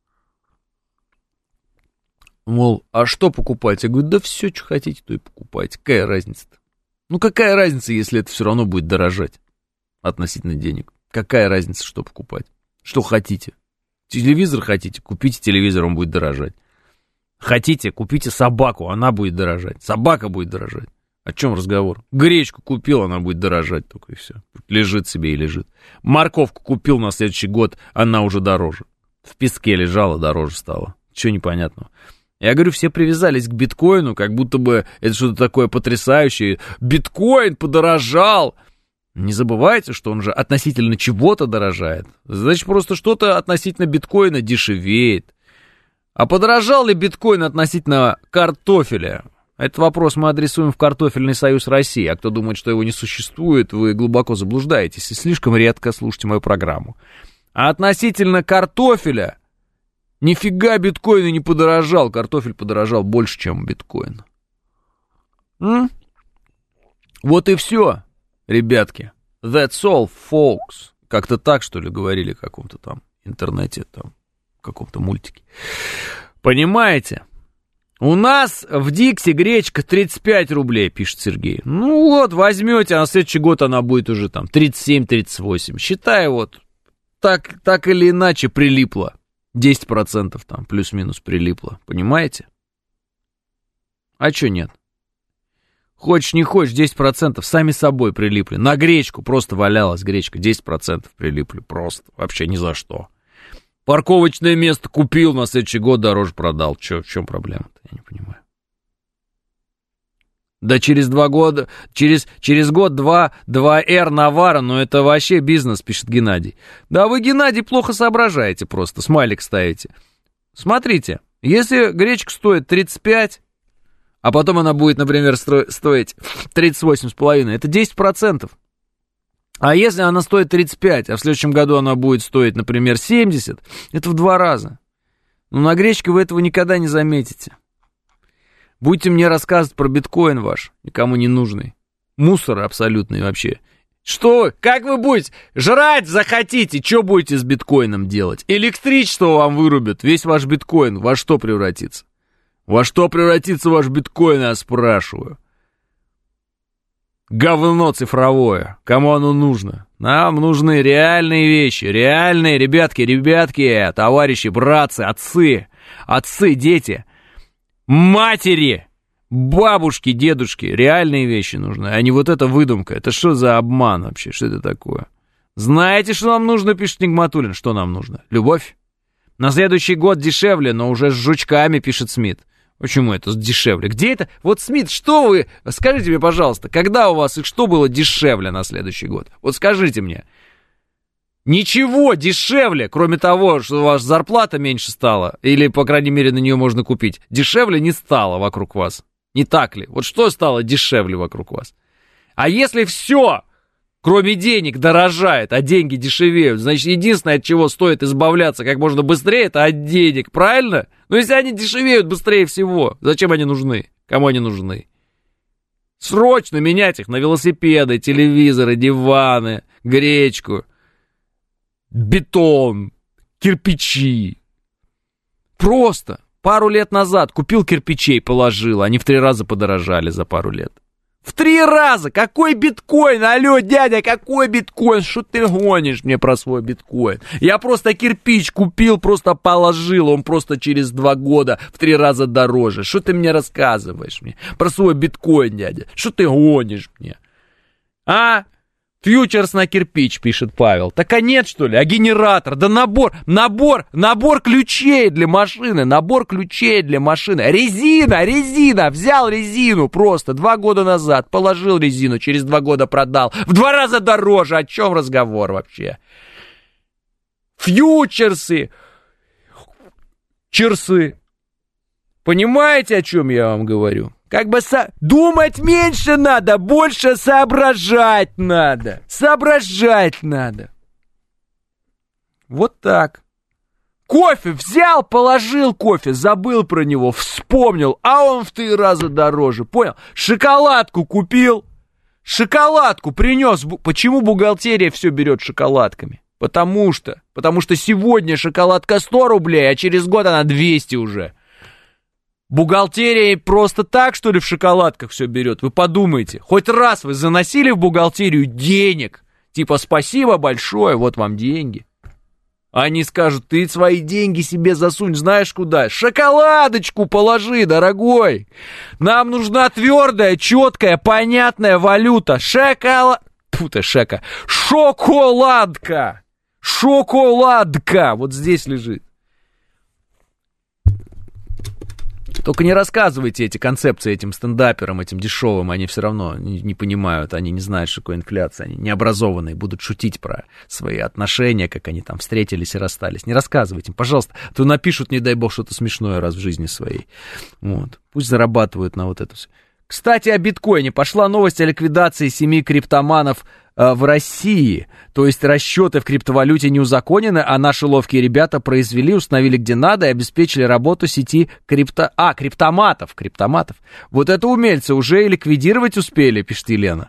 Мол, а что покупать? Я говорю: да все, что хотите, то и покупайте. Какая разница-то? Ну, какая разница, если это все равно будет дорожать относительно денег? Какая разница, что покупать? Что хотите? Телевизор хотите? Купите телевизор, он будет дорожать. Хотите, купите собаку, она будет дорожать. Собака будет дорожать. О чем разговор? Гречку купил, она будет дорожать только и все. Лежит себе и лежит. Морковку купил на следующий год, она уже дороже. В песке лежала, дороже стала. Чего непонятного? Я говорю, все привязались к биткоину, как будто бы это что-то такое потрясающее. Биткоин подорожал. Не забывайте, что он же относительно чего-то дорожает. Значит, просто что-то относительно биткоина дешевеет. А подорожал ли биткоин относительно картофеля? Этот вопрос мы адресуем в Картофельный союз России. А кто думает, что его не существует, вы глубоко заблуждаетесь и слишком редко слушаете мою программу. А относительно картофеля, нифига биткоин и не подорожал. Картофель подорожал больше, чем биткоин. Вот и все, ребятки. That's all, folks. Как-то так, что ли, говорили в каком-то там интернете, там, в каком-то мультике. Понимаете? У нас в Дикси гречка 35 рублей, пишет Сергей. Ну вот, возьмете, а на следующий год она будет уже там 37-38. Считай, вот, так или иначе прилипло. 10% там плюс-минус прилипло. Понимаете? А чё нет? Хочешь, не хочешь, 10% сами собой прилипли. На гречку просто валялась гречка, 10% прилипли просто. Вообще ни за что. Парковочное место купил, на следующий год дороже продал. В чем проблема-то? Я не понимаю. Да через 2 года, через год-два 2R навара, но это вообще бизнес, пишет Геннадий. Да вы, Геннадий, плохо соображаете просто, смайлик ставите. Смотрите, если гречка стоит 35, а потом она будет, например, стоить 38,5, это 10%. А если она стоит 35, а в следующем году она будет стоить, например, 70, это в 2 раза. Но на гречке вы этого никогда не заметите. Будете мне рассказывать про биткоин ваш, никому не нужный. Мусор абсолютный вообще. Что? Как вы будете? Жрать захотите? Что будете с биткоином делать? Электричество вам вырубят, весь ваш биткоин. Во что превратится? Во что превратится ваш биткоин, я спрашиваю? Говно цифровое. Кому оно нужно? Нам нужны реальные вещи. Реальные, ребятки, товарищи, братцы, отцы, дети, матери, бабушки, дедушки. Реальные вещи нужны, а не вот эта выдумка. Это что за обман вообще? Что это такое? Знаете, что нам нужно, пишет Нигматуллин. Что нам нужно? Любовь. На следующий год дешевле, но уже с жучками, пишет Смит. Почему это дешевле? Где это? Вот, Смит, что вы... Скажите мне, пожалуйста, когда у вас и что было дешевле на следующий год? Вот скажите мне. Ничего дешевле, кроме того, что ваша зарплата меньше стала, или, по крайней мере, на нее можно купить, дешевле не стало вокруг вас. Не так ли? Вот что стало дешевле вокруг вас? А если все, кроме денег, дорожает, а деньги дешевеют, значит, единственное, от чего стоит избавляться как можно быстрее, это от денег, правильно? Но если они дешевеют быстрее всего, зачем они нужны? Кому они нужны? Срочно менять их на велосипеды, телевизоры, диваны, гречку, бетон, кирпичи. Просто пару лет назад купил кирпичей, положил, они в 3 раза подорожали за пару лет. В 3 раза! Какой биткоин? Алло, дядя, какой биткоин? Что ты гонишь мне про свой биткоин? Я просто кирпич купил, просто положил, он просто через 2 года в 3 раза дороже. Что ты мне рассказываешь мне про свой биткоин, дядя? Что ты гонишь мне? А? Фьючерс на кирпич, пишет Павел. Так а нет, что ли? А генератор? Да набор ключей для машины. Резина. Взял резину просто 2 года назад. Положил резину, через 2 года продал. В 2 раза дороже. О чем разговор вообще? Фьючерсы. Черсы. Понимаете, о чем я вам говорю? Как бы думать меньше надо, больше соображать надо. Вот так. Кофе взял, положил кофе, забыл про него, вспомнил, а он в 3 раза дороже, понял? Шоколадку купил, шоколадку принес. Почему бухгалтерия все берет шоколадками? Потому что сегодня шоколадка 100 рублей, а через год она 200 уже. Бухгалтерия просто так, что ли, в шоколадках все берет? Вы подумайте, хоть раз вы заносили в бухгалтерию денег? Типа, спасибо большое, вот вам деньги. Они скажут, ты свои деньги себе засунь, знаешь куда? Шоколадочку положи, дорогой. Нам нужна твердая, четкая, понятная валюта. Шоколадка. Вот здесь лежит. Только не рассказывайте эти концепции этим стендаперам, этим дешевым, они все равно не понимают, они не знают, что такое инфляция, они необразованные, будут шутить про свои отношения, как они там встретились и расстались. Не рассказывайте им, пожалуйста, а то напишут, не дай бог, что-то смешное раз в жизни своей. Вот. Пусть зарабатывают на вот это все. Кстати, о биткоине. Пошла новость о ликвидации 7 криптоманов в России. То есть расчеты в криптовалюте не узаконены, а наши ловкие ребята произвели, установили где надо и обеспечили работу сети криптоматов. Вот это умельцы уже и ликвидировать успели, пишет Елена.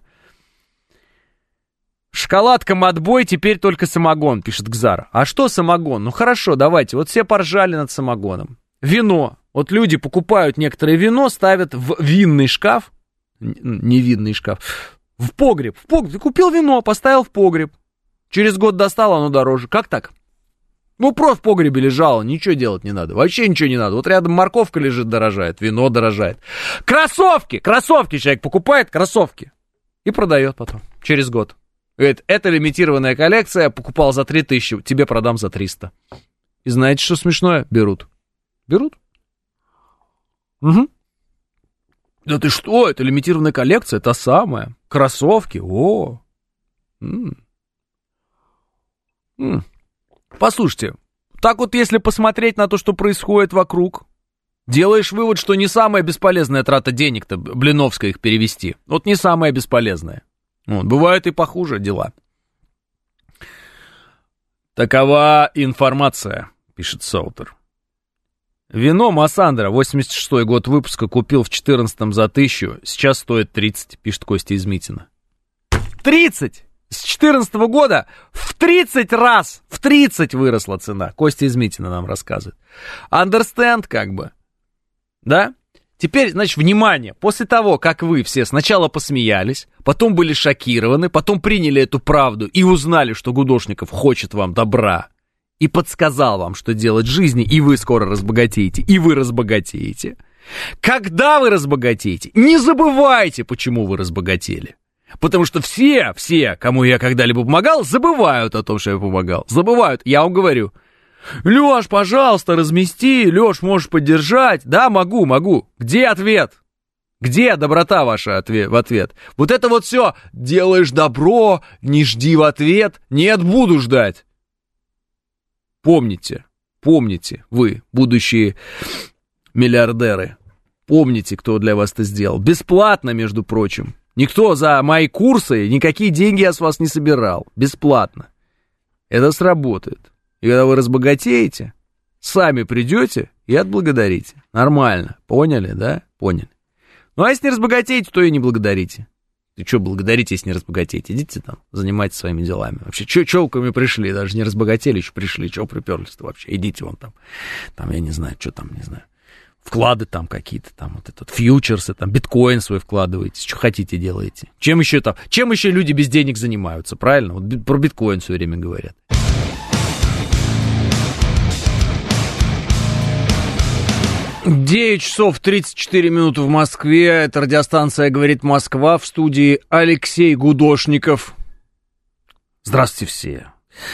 Шоколадкам отбой, теперь только самогон, пишет Гзар. А что самогон? Ну хорошо, давайте, вот все поржали над самогоном. Вино. Вот люди покупают некоторое вино, ставят в винный шкаф, не винный шкаф, в погреб. Ты купил вино, поставил в погреб. Через год достал, оно дороже. Как так? Ну, просто в погребе лежало, ничего делать не надо. Вообще ничего не надо. Вот рядом морковка лежит, дорожает, вино дорожает. Кроссовки человек покупает, кроссовки. И продает потом, через год. Говорит, это лимитированная коллекция, покупал за 3000, тебе продам за 300. И знаете, что смешное? Берут. Угу. Да ты что, это лимитированная коллекция, та самая. Кроссовки, Послушайте, так вот если посмотреть на то, что происходит вокруг, делаешь вывод, что не самая бесполезная трата денег-то, Блиновская их перевести. Вот не самая бесполезная. Вот, бывают и похуже дела. Такова информация, пишет Саутер. Вино Массандра, 86-й год выпуска, купил в 14-м за 1000, сейчас стоит 30, пишет Костя из Митина. 30! С 14-го года в 30 раз, в 30 выросла цена. Костя из Митина нам рассказывает. Understand, как бы. Да? Теперь, значит, внимание, после того, как вы все сначала посмеялись, потом были шокированы, потом приняли эту правду и узнали, что Гудошников хочет вам добра, и подсказал вам, что делать в жизни, и вы скоро разбогатеете, и вы разбогатеете. Когда вы разбогатеете, не забывайте, почему вы разбогатели. Потому что все, кому я когда-либо помогал, забывают о том, что я помогал. Забывают, я вам говорю. Лёш, пожалуйста, размести, Лёш, можешь поддержать. Да, могу. Где ответ? Где доброта ваша в ответ? Вот это вот все, делаешь добро, не жди в ответ. Нет, буду ждать. Помните, вы, будущие миллиардеры, помните, кто для вас это сделал. Бесплатно, между прочим. Никто за мои курсы никакие деньги я с вас не собирал. Бесплатно. Это сработает. И когда вы разбогатеете, сами придете и отблагодарите. Нормально. Поняли, да? Поняли. Ну, а если не разбогатеете, то и не благодарите. Ты что благодарите, если не разбогатеете? Идите там, занимайтесь своими делами. Вообще, что вы ко мне пришли? Даже не разбогатели, еще пришли. Чего приперлись-то вообще? Идите вон там. Там, я не знаю, что там, не знаю. Вклады там какие-то, там вот этот, фьючерсы, там, биткоин свой вкладываете. Что хотите, делаете. Чем еще люди без денег занимаются, правильно? Вот про биткоин все время говорят. Девять часов 34 минуты в Москве. Это радиостанция «Говорит Москва». В студии Алексей Гудошников. Здравствуйте все.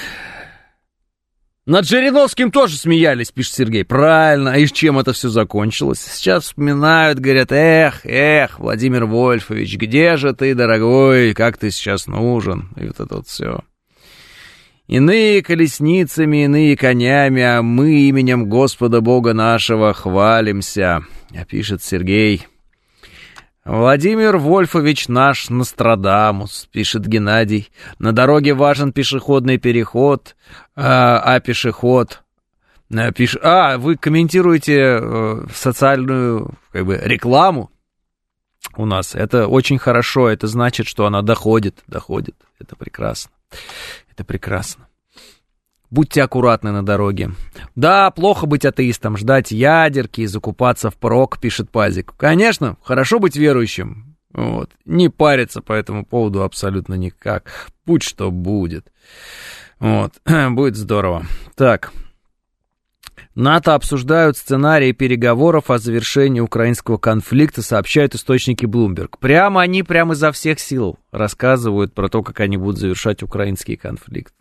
Над Жириновским тоже смеялись, пишет Сергей. Правильно, а и с чем это все закончилось? Сейчас вспоминают, говорят, эх, Владимир Вольфович, где же ты, дорогой, как ты сейчас нужен? И вот это вот все. Иные колесницами, иные конями, а мы именем Господа Бога нашего хвалимся, пишет Сергей. Владимир Вольфович наш Нострадамус, пишет Геннадий. На дороге важен пешеходный переход, пешеход... вы комментируете социальную рекламу у нас. Это очень хорошо, это значит, что она доходит. Это прекрасно. Это прекрасно. Будьте аккуратны на дороге. Да, плохо быть атеистом, ждать ядерки и закупаться впрок, пишет Пазик. Конечно, хорошо быть верующим. Вот. Не париться по этому поводу абсолютно никак. Будь что будет. Вот. Будет здорово. Так. НАТО обсуждают сценарии переговоров о завершении украинского конфликта, сообщают источники Bloomberg. Они изо всех сил рассказывают про то, как они будут завершать украинский конфликт.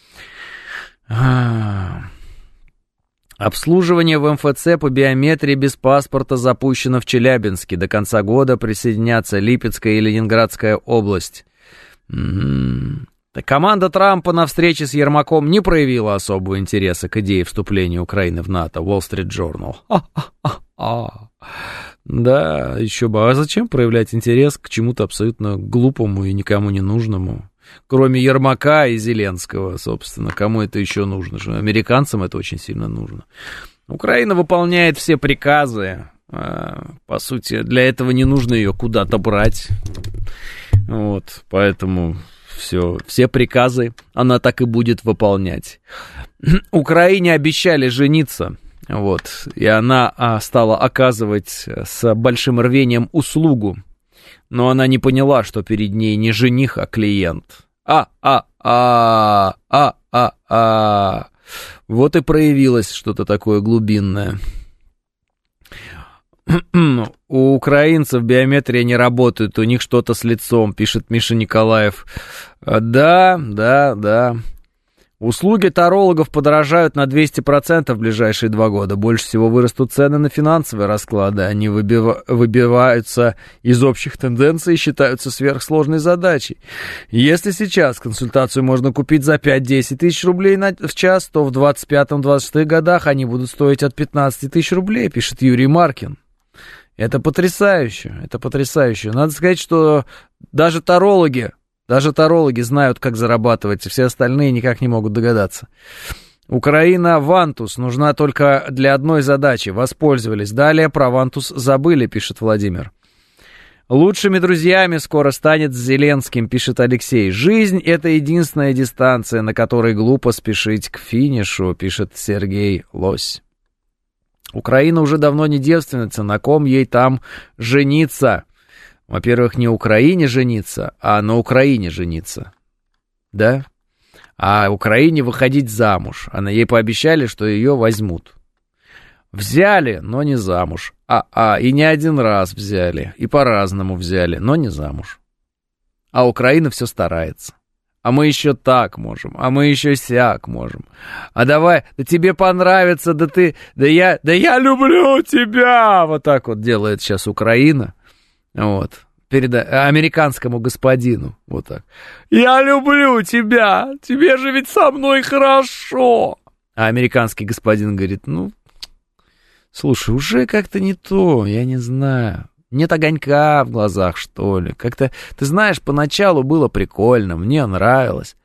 Обслуживание в МФЦ по биометрии без паспорта запущено в Челябинске. До конца года присоединятся Липецкая и Ленинградская область. Команда Трампа на встрече с Ермаком не проявила особого интереса к идее вступления Украины в НАТО. Wall Street Journal. Да, еще бы. А зачем проявлять интерес к чему-то абсолютно глупому и никому не нужному? Кроме Ермака и Зеленского, собственно. Кому это еще нужно? Американцам это очень сильно нужно. Украина выполняет все приказы. По сути, для этого не нужно ее куда-то брать. Вот, поэтому все приказы она так и будет выполнять. Украине обещали жениться. Вот, и она стала оказывать с большим рвением услугу. Но она не поняла, что перед ней не жених, а клиент. Вот и проявилось что-то такое глубинное. У украинцев биометрия не работает, у них что-то с лицом, пишет Миша Николаев. Да. Услуги тарологов подорожают на 200% в ближайшие 2 года. Больше всего вырастут цены на финансовые расклады. Они выбиваются из общих тенденций и считаются сверхсложной задачей. Если сейчас консультацию можно купить за 5-10 тысяч рублей в час, то в 25-26 годах они будут стоить от 15 тысяч рублей, пишет Юрий Маркин. Это потрясающе. Надо сказать, что даже тарологи знают, как зарабатывать, все остальные никак не могут догадаться. Украина Вантус нужна только для одной задачи. Воспользовались. Далее про Вантус забыли, пишет Владимир. Лучшими друзьями скоро станет с Зеленским, пишет Алексей. Жизнь — это единственная дистанция, на которой глупо спешить к финишу, пишет Сергей Лось. Украина уже давно не девственница, на ком ей там жениться? Во-первых, не Украине жениться, а на Украине жениться. Да? А Украине выходить замуж. Ей пообещали, что ее возьмут. Взяли, но не замуж. И не один раз взяли. И по-разному взяли, но не замуж. А Украина все старается. А мы еще так можем, а мы еще сяк можем. А давай, да тебе понравится, да я люблю тебя. Вот так вот делает сейчас Украина. Вот. Перед американскому господину. Вот так. Я люблю тебя. Тебе же ведь со мной хорошо. А американский господин говорит, слушай, уже как-то не то, я не знаю. Нет огонька в глазах, что ли. Как-то, ты знаешь, поначалу было прикольно, мне нравилось.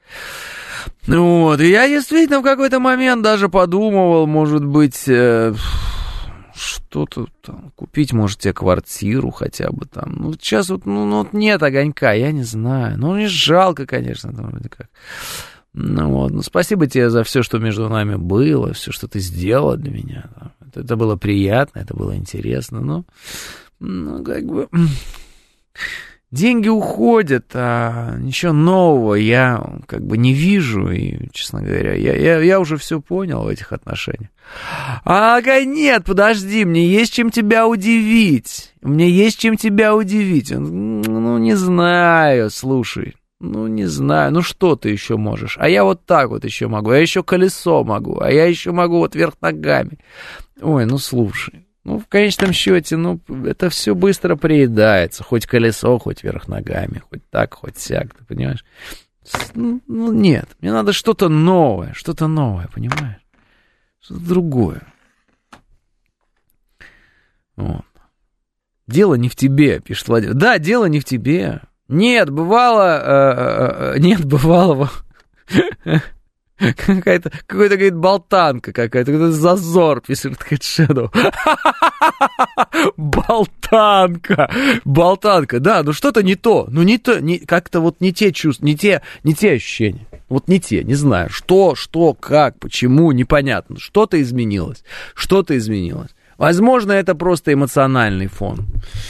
Вот, и я действительно в какой-то момент даже подумывал, может быть, что-то там, купить, может, тебе квартиру хотя бы там. Сейчас вот нет огонька, я не знаю. Мне жалко, конечно, там вроде как. Спасибо тебе за все, что между нами было, все, что ты сделала для меня. Это было приятно, это было интересно, как бы деньги уходят, а ничего нового я как бы не вижу, и, честно говоря, я уже все понял в этих отношениях. Нет, подожди, мне есть чем тебя удивить. Не знаю, слушай. Ну, не знаю, ну что ты еще можешь? А я вот так вот еще могу, я еще колесо могу, а я еще могу вот вверх ногами. Ой, ну слушай, ну в конечном счете, ну это все быстро приедается, хоть колесо, хоть вверх ногами, хоть так, хоть сяк, ты понимаешь? Ну нет, мне надо что-то новое, понимаешь? Что-то другое. Вот. Дело не в тебе, пишет Владимир. Да, дело не в тебе. Нет, бывало, какой-то, говорит, болтанка какая-то, какой-то зазор, пишет Shadow. Болтанка, да, ну что-то не то, ну не то, как-то вот не те чувства, не те ощущения, вот не те, не знаю, что, как, почему, непонятно, что-то изменилось. Возможно, это просто эмоциональный фон.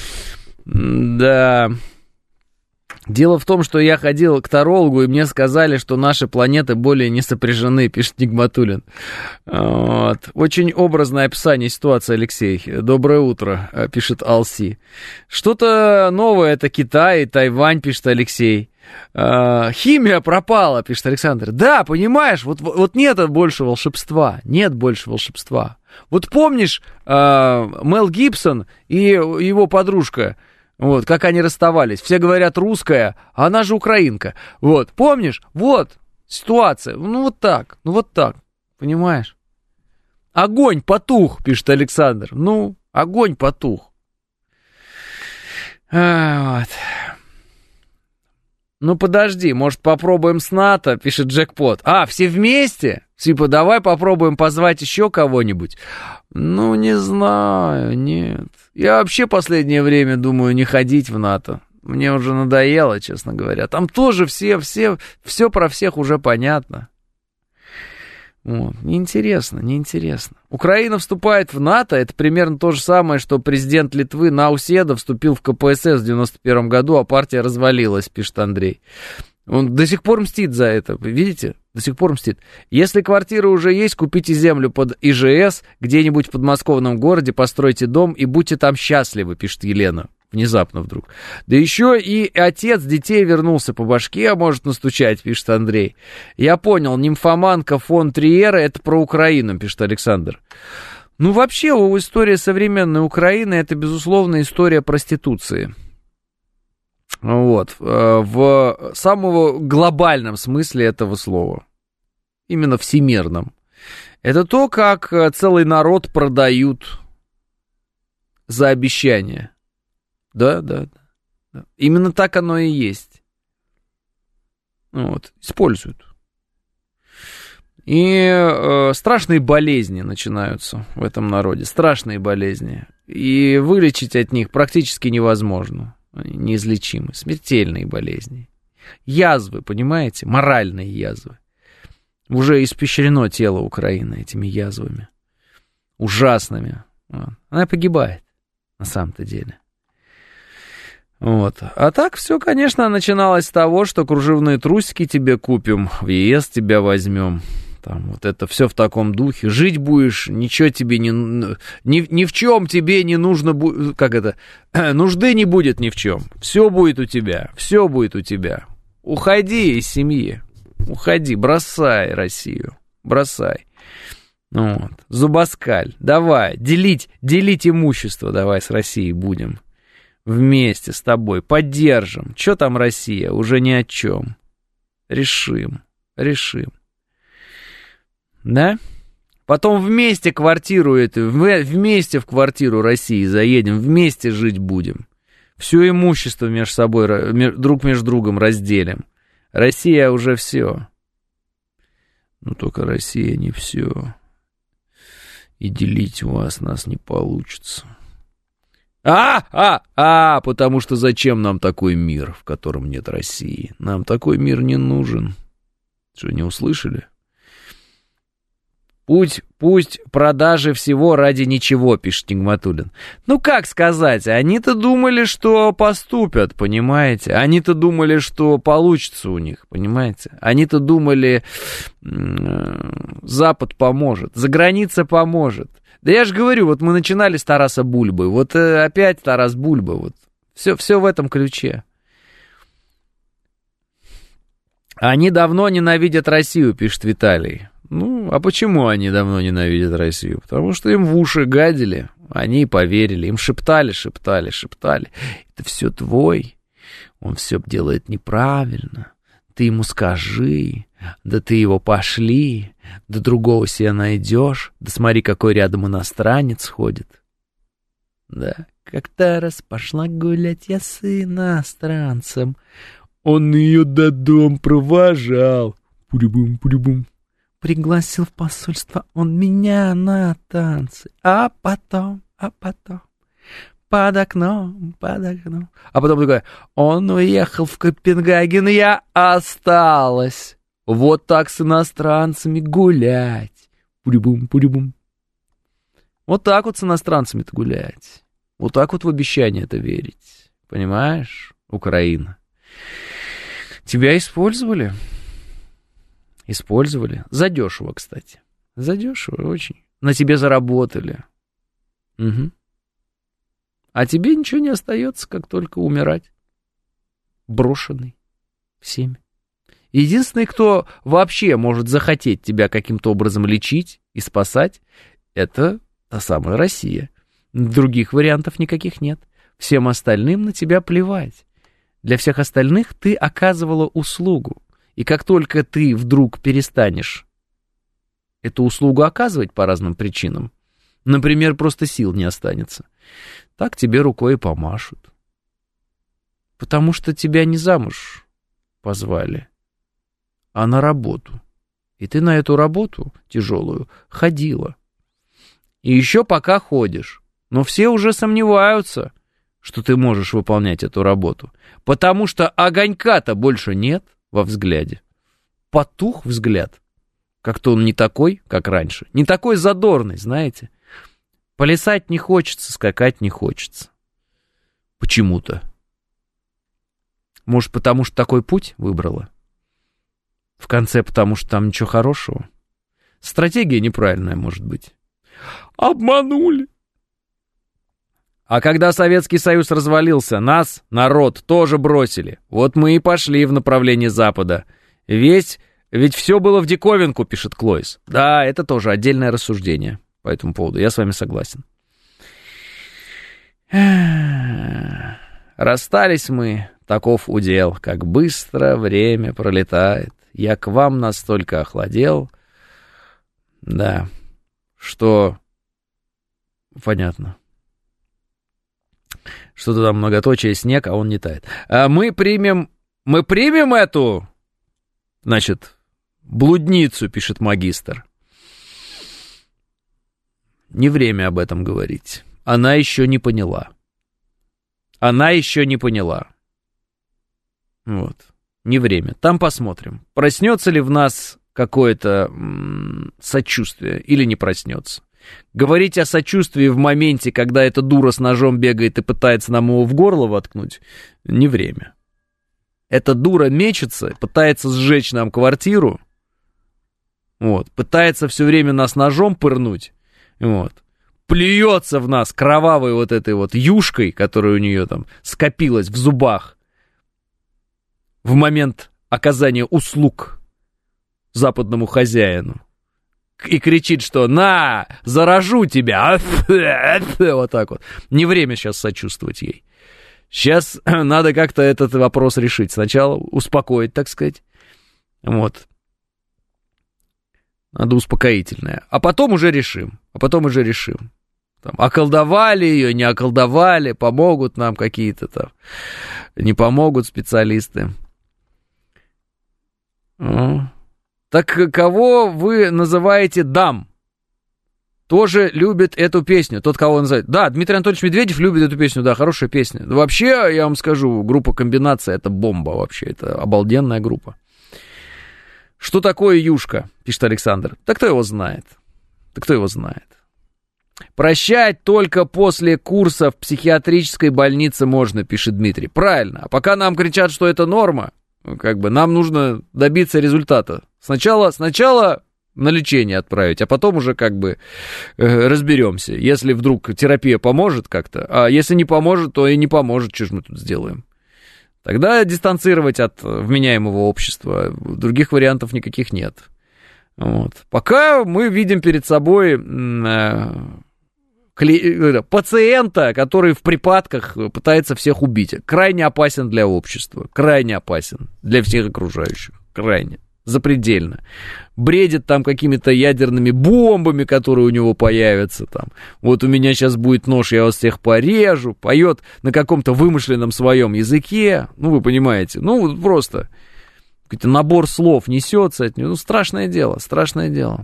Да. Дело в том, что я ходил к тарологу, и мне сказали, что наши планеты более не сопряжены, пишет Нигматуллин. Вот. Очень образное описание ситуации, Алексей. Доброе утро, пишет Алси. Что-то новое, это Китай, Тайвань, пишет Алексей. Химия пропала, пишет Александр. Да, понимаешь, вот нет больше волшебства. Вот помнишь, Мел Гибсон и его подружка, вот, как они расставались. Все говорят русская, а она же украинка. Вот, помнишь? Вот ситуация. Ну, вот так, понимаешь? Огонь потух, пишет Александр. Ну, огонь потух. Вот. Ну, подожди, может, попробуем с НАТО, пишет Джекпот. Все вместе? Типа, давай попробуем позвать еще кого-нибудь. Ну, не знаю, нет. Я вообще последнее время думаю не ходить в НАТО. Мне уже надоело, честно говоря. Там тоже все про всех уже понятно. Вот. Неинтересно. Украина вступает в НАТО, это примерно то же самое, что президент Литвы Науседа вступил в КПСС в 91 году, а партия развалилась, пишет Андрей. Он до сих пор мстит за это, видите? До сих пор мстит. Если квартира уже есть, купите землю под ИЖС, где-нибудь в подмосковном городе, постройте дом и будьте там счастливы, пишет Елена. Внезапно вдруг. Да еще и отец детей вернулся по башке, а может настучать, пишет Андрей. Я понял, нимфоманка фон Триера — это про Украину, пишет Александр. Ну, вообще, история современной Украины — это, безусловно, история проституции. Вот. В самом глобальном смысле этого слова. Именно всемирном. Это то, как целый народ продают за обещания. Да. Именно так оно и есть. Вот. Используют. И страшные болезни начинаются в этом народе. Страшные болезни. И вылечить от них практически невозможно. Они неизлечимы. Смертельные болезни. Язвы, понимаете? Моральные язвы. Уже испещрено тело Украины этими язвами. Ужасными. Вот. Она погибает. На самом-то деле. Вот. А так все, конечно, начиналось с того, что кружевные трусики тебе купим, в ЕС тебя возьмем. Там вот это все в таком духе. Жить будешь, ничего тебе ни в чем тебе не нужно будет. Как это? Нужды не будет ни в чем. Все будет у тебя. Уходи из семьи. Уходи, бросай Россию. Бросай. Вот. Зубоскаль. Давай, делить имущество давай с Россией будем. Вместе с тобой поддержим. Че там Россия? Уже ни о чем. Решим. Да? Потом вместе в квартиру России заедем, вместе жить будем. Все имущество между собой, друг между другом разделим. Россия уже все. Но только Россия не все. И делить у вас нас не получится. Потому что зачем нам такой мир, в котором нет России? Нам такой мир не нужен. Что, не услышали? Пусть продажи всего ради ничего, пишет Нигматуллин. Ну, как сказать, они-то думали, что поступят, понимаете? Они-то думали, что получится у них, понимаете? Они-то думали, Запад поможет, заграница поможет. Да я же говорю, вот мы начинали с Тараса Бульбы, вот опять Тарас Бульба, вот все в этом ключе. Они давно ненавидят Россию, пишет Виталий. Ну, а почему они давно ненавидят Россию? Потому что им в уши гадили, они и поверили, им шептали. Это все твой, он все делает неправильно, ты ему скажи, да ты его пошли, да другого себе найдешь, да смотри, какой рядом иностранец ходит. Да, как-то раз пошла гулять я с иностранцем, он ее до дом провожал, пурибум. Пригласил в посольство он меня на танцы, а потом, под окном. А потом такая, он уехал в Копенгаген, я осталась. Вот так с иностранцами гулять. Пурибум. Вот так вот с иностранцами-то гулять. Вот так вот в обещание-то верить. Понимаешь, Украина? Тебя использовали. Задешево, кстати. Задешево очень. На тебе заработали. Угу. А тебе ничего не остается, как только умирать. Брошенный всеми. Единственный, кто вообще может захотеть тебя каким-то образом лечить и спасать, это та самая Россия. Других вариантов никаких нет. Всем остальным на тебя плевать. Для всех остальных ты оказывала услугу. И как только ты вдруг перестанешь эту услугу оказывать по разным причинам, например, просто сил не останется, так тебе рукой и помашут. Потому что тебя не замуж позвали, а на работу. И ты на эту работу тяжелую ходила. И еще пока ходишь. Но все уже сомневаются, что ты можешь выполнять эту работу. Потому что огонька-то больше нет во взгляде. Потух взгляд. Как-то он не такой, как раньше. Не такой задорный, знаете. Плясать не хочется, скакать не хочется. Почему-то. Может, потому что такой путь выбрала? В конце, потому что там ничего хорошего? Стратегия неправильная, может быть. Обманули. А когда Советский Союз развалился, нас, народ, тоже бросили. Вот мы и пошли в направлении Запада. Ведь все было в диковинку, пишет Клойс. Да, это тоже отдельное рассуждение по этому поводу. Я с вами согласен. Расстались мы, таков удел. Как быстро время пролетает. Я к вам настолько охладел. Да, что... Понятно. Что-то там многоточие, снег, а он не тает. Мы примем эту, значит, блудницу, пишет магистр. Не время об этом говорить. Она еще не поняла. Вот. Не время. Там посмотрим. Проснется ли в нас какое-то сочувствие или не проснется. Говорить о сочувствии в моменте, когда эта дура с ножом бегает и пытается нам его в горло воткнуть, не время. Эта дура мечется, пытается сжечь нам квартиру, вот, пытается все время нас ножом пырнуть, вот, плюется в нас кровавой вот этой вот юшкой, которая у нее там скопилась в зубах в момент оказания услуг западному хозяину. И кричит, что «на, заражу тебя!» Вот так вот. Не время сейчас сочувствовать ей. Сейчас надо как-то этот вопрос решить. Сначала успокоить, так сказать. Вот. Надо успокоительное. А потом уже решим. Там, околдовали ее, не околдовали, помогут нам какие-то там. Не помогут специалисты. Так кого вы называете дам? Тоже любит эту песню. Тот, кого называют. Да, Дмитрий Анатольевич Медведев любит эту песню. Да, хорошая песня. Вообще, я вам скажу, группа «Комбинация» — это бомба вообще. Это обалденная группа. Что такое юшка, пишет Александр. Да кто его знает? Прощать только после курса в психиатрической больнице можно, пишет Дмитрий. Правильно. А пока нам кричат, что это норма, как бы нам нужно добиться результата. Сначала на лечение отправить, а потом уже как бы разберемся. Если вдруг терапия поможет как-то, а если не поможет, то и не поможет, что же мы тут сделаем. Тогда дистанцировать от вменяемого общества. Других вариантов никаких нет. Вот. Пока мы видим перед собой пациента, который в припадках пытается всех убить. Крайне опасен для общества. Крайне опасен для всех окружающих. Крайне. Запредельно. Бредит там какими-то ядерными бомбами, которые у него появятся там. Вот у меня сейчас будет нож, я вас всех порежу. Поет на каком-то вымышленном своем языке. Ну, вы понимаете. Ну, просто какой-то набор слов несется от него. Ну, страшное дело, страшное дело.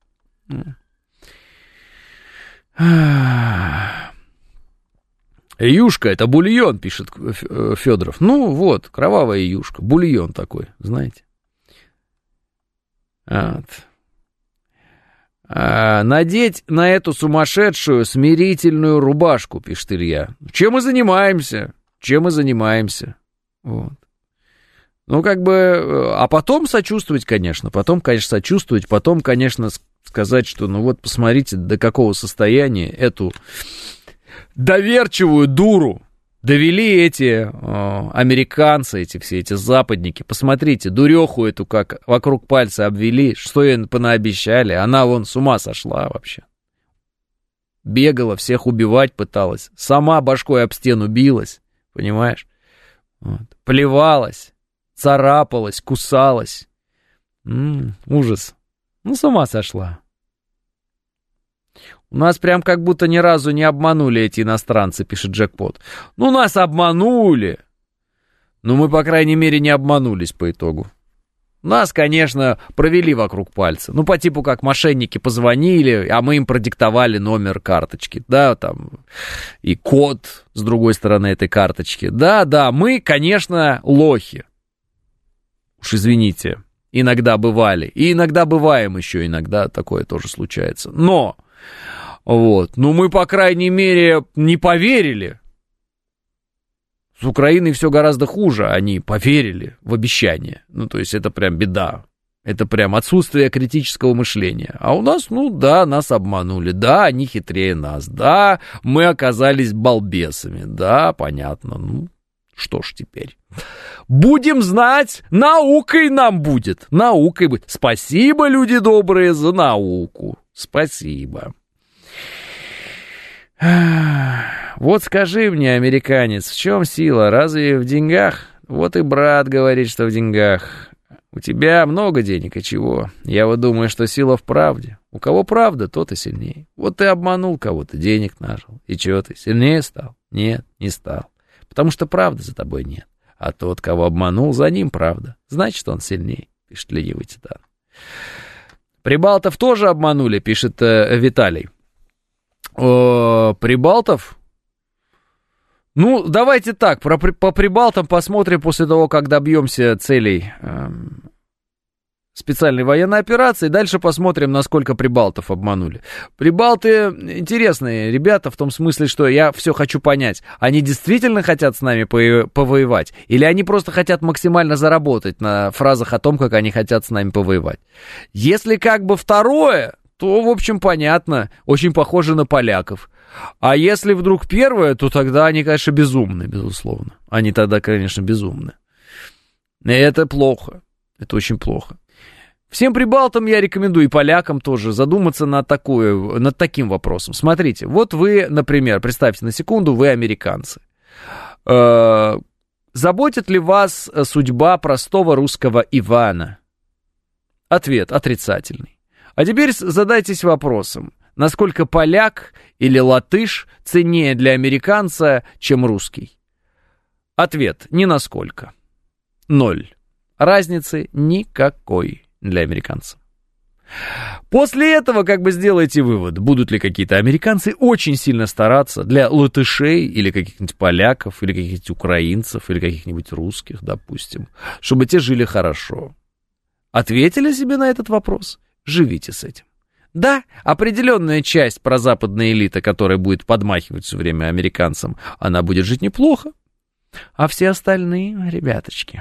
Юшка, это бульон, пишет Федоров. Ну, вот, кровавая юшка. Бульон такой, знаете. Вот. Надеть на эту сумасшедшую смирительную рубашку, пишет Илья. Чем мы занимаемся? Вот. Ну, как бы, а потом сочувствовать, конечно. Потом, конечно, сказать, что, ну вот, посмотрите, до какого состояния эту доверчивую дуру довели эти американцы, все эти западники. Посмотрите, дуреху эту как вокруг пальца обвели, что ей понаобещали. Она вон с ума сошла вообще. Бегала, всех убивать пыталась. Сама башкой об стену билась, понимаешь? Вот. Плевалась, царапалась, кусалась. Ужас. Ну, с ума сошла. У нас прям как будто ни разу не обманули эти иностранцы, пишет Джекпот. Ну, нас обманули. Но мы, по крайней мере, не обманулись по итогу. Нас, конечно, провели вокруг пальца. Ну, по типу, как мошенники позвонили, а мы им продиктовали номер карточки. Да, там, и код с другой стороны этой карточки. Да, мы, конечно, лохи. Уж извините, иногда бывали. И иногда бываем еще, иногда такое тоже случается. Но... Вот. Ну, мы, по крайней мере, не поверили. С Украиной все гораздо хуже. Они поверили в обещание. Ну, то есть, это прям беда. Это прям отсутствие критического мышления. А у нас, ну, да, нас обманули. Да, они хитрее нас. Да, мы оказались балбесами. Да, понятно. Ну, что ж теперь. Будем знать, наукой нам будет. Наукой будет. Спасибо, люди добрые, за науку. Спасибо. Вот скажи мне, американец, в чем сила? Разве в деньгах? Вот и брат говорит, что в деньгах. У тебя много денег, и чего? Я вот думаю, что сила в правде. У кого правда, тот и сильнее. Вот ты обманул кого-то, денег нажил. И чего ты, сильнее стал? Нет, не стал. Потому что правды за тобой нет. А тот, кого обманул, за ним правда. Значит, он сильнее, пишет ленивый титан. Прибалтов тоже обманули, пишет Виталий. Прибалтов? Ну, давайте так, по Прибалтам посмотрим после того, как добьемся целей специальной военной операции. Дальше посмотрим, насколько Прибалтов обманули. Прибалты интересные ребята, в том смысле, что я все хочу понять. Они действительно хотят с нами повоевать? Или они просто хотят максимально заработать на фразах о том, как они хотят с нами повоевать? Если как бы второе, то, в общем, понятно. Очень похоже на поляков. А если вдруг первое, то тогда они, конечно, безумны, безусловно. Они тогда, конечно, безумны. И это плохо. Это очень плохо. Всем прибалтам я рекомендую, и полякам тоже, задуматься над таким вопросом. Смотрите, вот вы, например, представьте на секунду, вы американцы. Заботит ли вас судьба простого русского Ивана? Ответ отрицательный. А теперь задайтесь вопросом, насколько поляк или латыш ценнее для американца, чем русский? Ответ: ни насколько. 0. Разницы никакой для американцев. После этого как бы сделайте вывод, будут ли какие-то американцы очень сильно стараться для латышей или каких-нибудь поляков, или каких-нибудь украинцев, или каких-нибудь русских, допустим, чтобы те жили хорошо. Ответили себе на этот вопрос? Живите с этим. Да, определенная часть прозападной элиты, которая будет подмахивать все время американцам, она будет жить неплохо. А все остальные, ребяточки,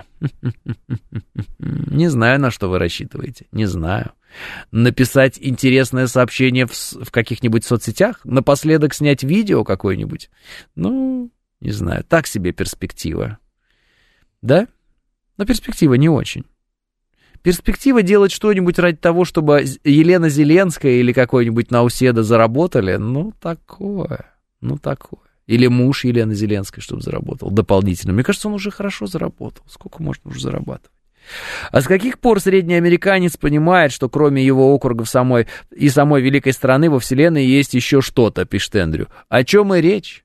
не знаю, на что вы рассчитываете, не знаю. Написать интересное сообщение в каких-нибудь соцсетях, напоследок снять видео какое-нибудь, ну, не знаю, так себе перспектива. Да? Но перспектива не очень. Перспектива делать что-нибудь ради того, чтобы Елена Зеленская или какой-нибудь Науседа заработали, ну, такое. Или муж Елены Зеленской, чтобы заработал дополнительно. Мне кажется, он уже хорошо заработал. Сколько можно уже зарабатывать? А с каких пор средний американец понимает, что кроме его округов самой великой страны во Вселенной есть еще что-то, пишет Эндрю. О чем и речь?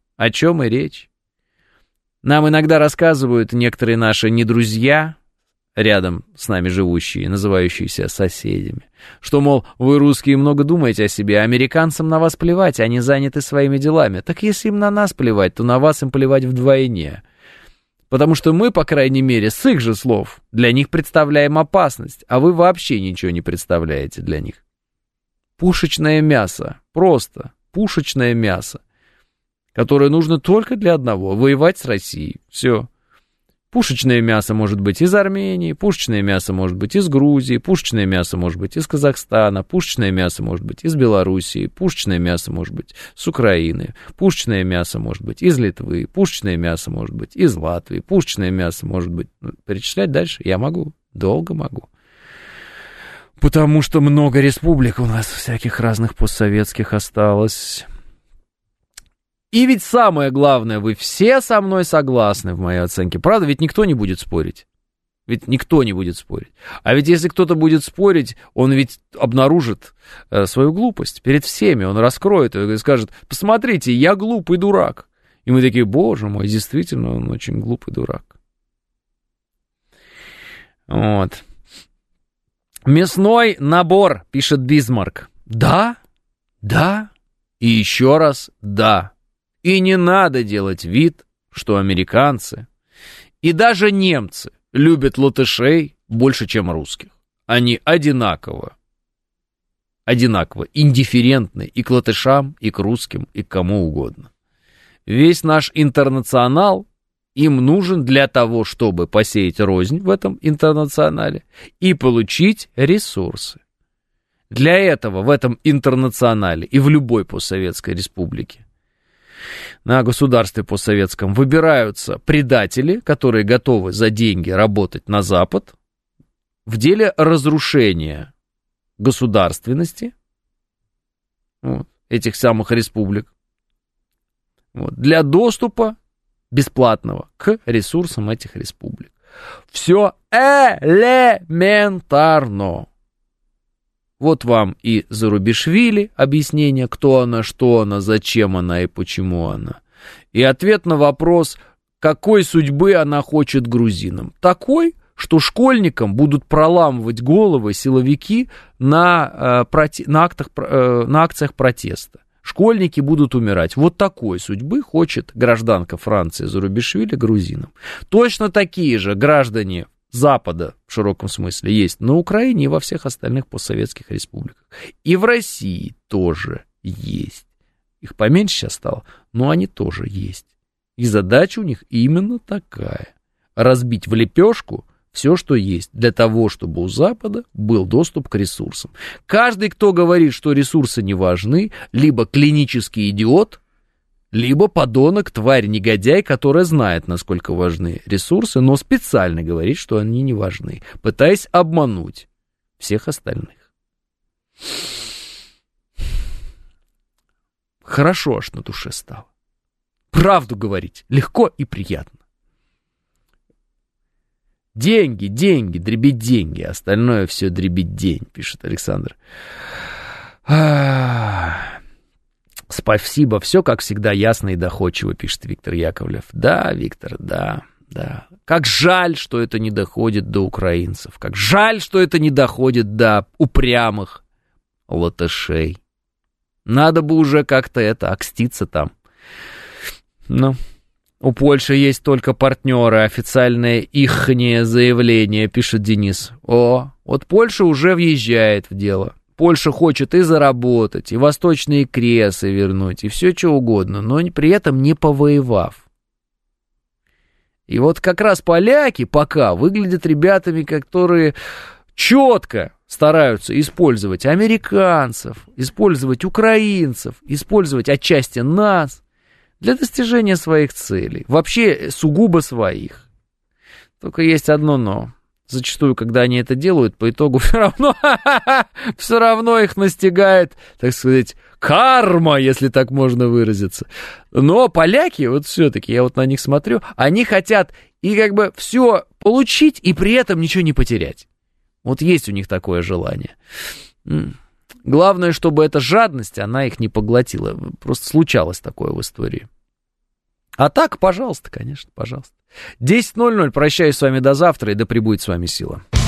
Нам иногда рассказывают некоторые наши недрузья, рядом с нами живущие, называющиеся соседями, что, мол, вы, русские, много думаете о себе, а американцам на вас плевать, они заняты своими делами. Так если им на нас плевать, то на вас им плевать вдвойне. Потому что мы, по крайней мере, с их же слов, для них представляем опасность, а вы вообще ничего не представляете для них. Пушечное мясо, просто пушечное мясо, которое нужно только для одного — воевать с Россией. Все. Пушечное мясо может быть из Армении, пушечное мясо может быть из Грузии, пушечное мясо может быть из Казахстана, пушечное мясо может быть из Белоруссии, пушечное мясо может быть с Украины, пушечное мясо может быть из Литвы, пушечное мясо может быть из Латвии, пушечное мясо может быть... Перечислять дальше я могу, долго могу. Потому что много республик у нас всяких разных постсоветских осталось... И ведь самое главное, вы все со мной согласны в моей оценке. Правда, ведь никто не будет спорить. А ведь если кто-то будет спорить, он ведь обнаружит свою глупость перед всеми. Он раскроет ее и скажет: посмотрите, я глупый дурак. И мы такие: боже мой, действительно, он очень глупый дурак. Вот. Мясной набор, пишет Бисмарк. Да, и еще раз да. И не надо делать вид, что американцы и даже немцы любят латышей больше, чем русских. Они одинаково индифферентны и к латышам, и к русским, и к кому угодно. Весь наш интернационал им нужен для того, чтобы посеять рознь в этом интернационале и получить ресурсы. Для этого в этом интернационале и в любой постсоветской республике на государстве постсоветском выбираются предатели, которые готовы за деньги работать на Запад в деле разрушения государственности этих самых республик для доступа бесплатного к ресурсам этих республик. Все элементарно. Вот вам и Зарубишвили объяснение, кто она, что она, зачем она и почему она. И ответ на вопрос, какой судьбы она хочет грузинам. Такой, что школьникам будут проламывать головы силовики на акциях протеста. Школьники будут умирать. Вот такой судьбы хочет гражданка Франции Зарубишвили грузинам. Точно такие же граждане Запада, в широком смысле, есть на Украине и во всех остальных постсоветских республиках. И в России тоже есть. Их поменьше сейчас стало, но они тоже есть. И задача у них именно такая. Разбить в лепешку все, что есть, для того, чтобы у Запада был доступ к ресурсам. Каждый, кто говорит, что ресурсы не важны, либо клинический идиот, либо подонок, тварь, негодяй, которая знает, насколько важны ресурсы, но специально говорит, что они не важны, пытаясь обмануть всех остальных. Хорошо аж на душе стало. Правду говорить легко и приятно. Деньги, дребить деньги, остальное все дребить день, пишет Александр. Спасибо, все, как всегда, ясно и доходчиво, пишет Виктор Яковлев. Да, Виктор, да. Как жаль, что это не доходит до украинцев. Как жаль, что это не доходит до упрямых латышей. Надо бы уже как-то окститься там. Но у Польши есть только партнеры, официальное ихнее заявление, пишет Денис. Вот Польша уже въезжает в дело. Польша хочет и заработать, и восточные кресы вернуть, и все что угодно, но при этом не повоевав. И вот как раз поляки пока выглядят ребятами, которые четко стараются использовать американцев, использовать украинцев, использовать отчасти нас для достижения своих целей. Вообще сугубо своих. Только есть одно но. Зачастую, когда они это делают, по итогу все равно их настигает, так сказать, карма, если так можно выразиться. Но поляки, вот все-таки, я вот на них смотрю, они хотят и как бы все получить, и при этом ничего не потерять. Вот есть у них такое желание. Главное, чтобы эта жадность, она их не поглотила. Просто случалось такое в истории. А так, пожалуйста, конечно, пожалуйста. 10:00, прощаюсь с вами до завтра, и да пребудет с вами сила.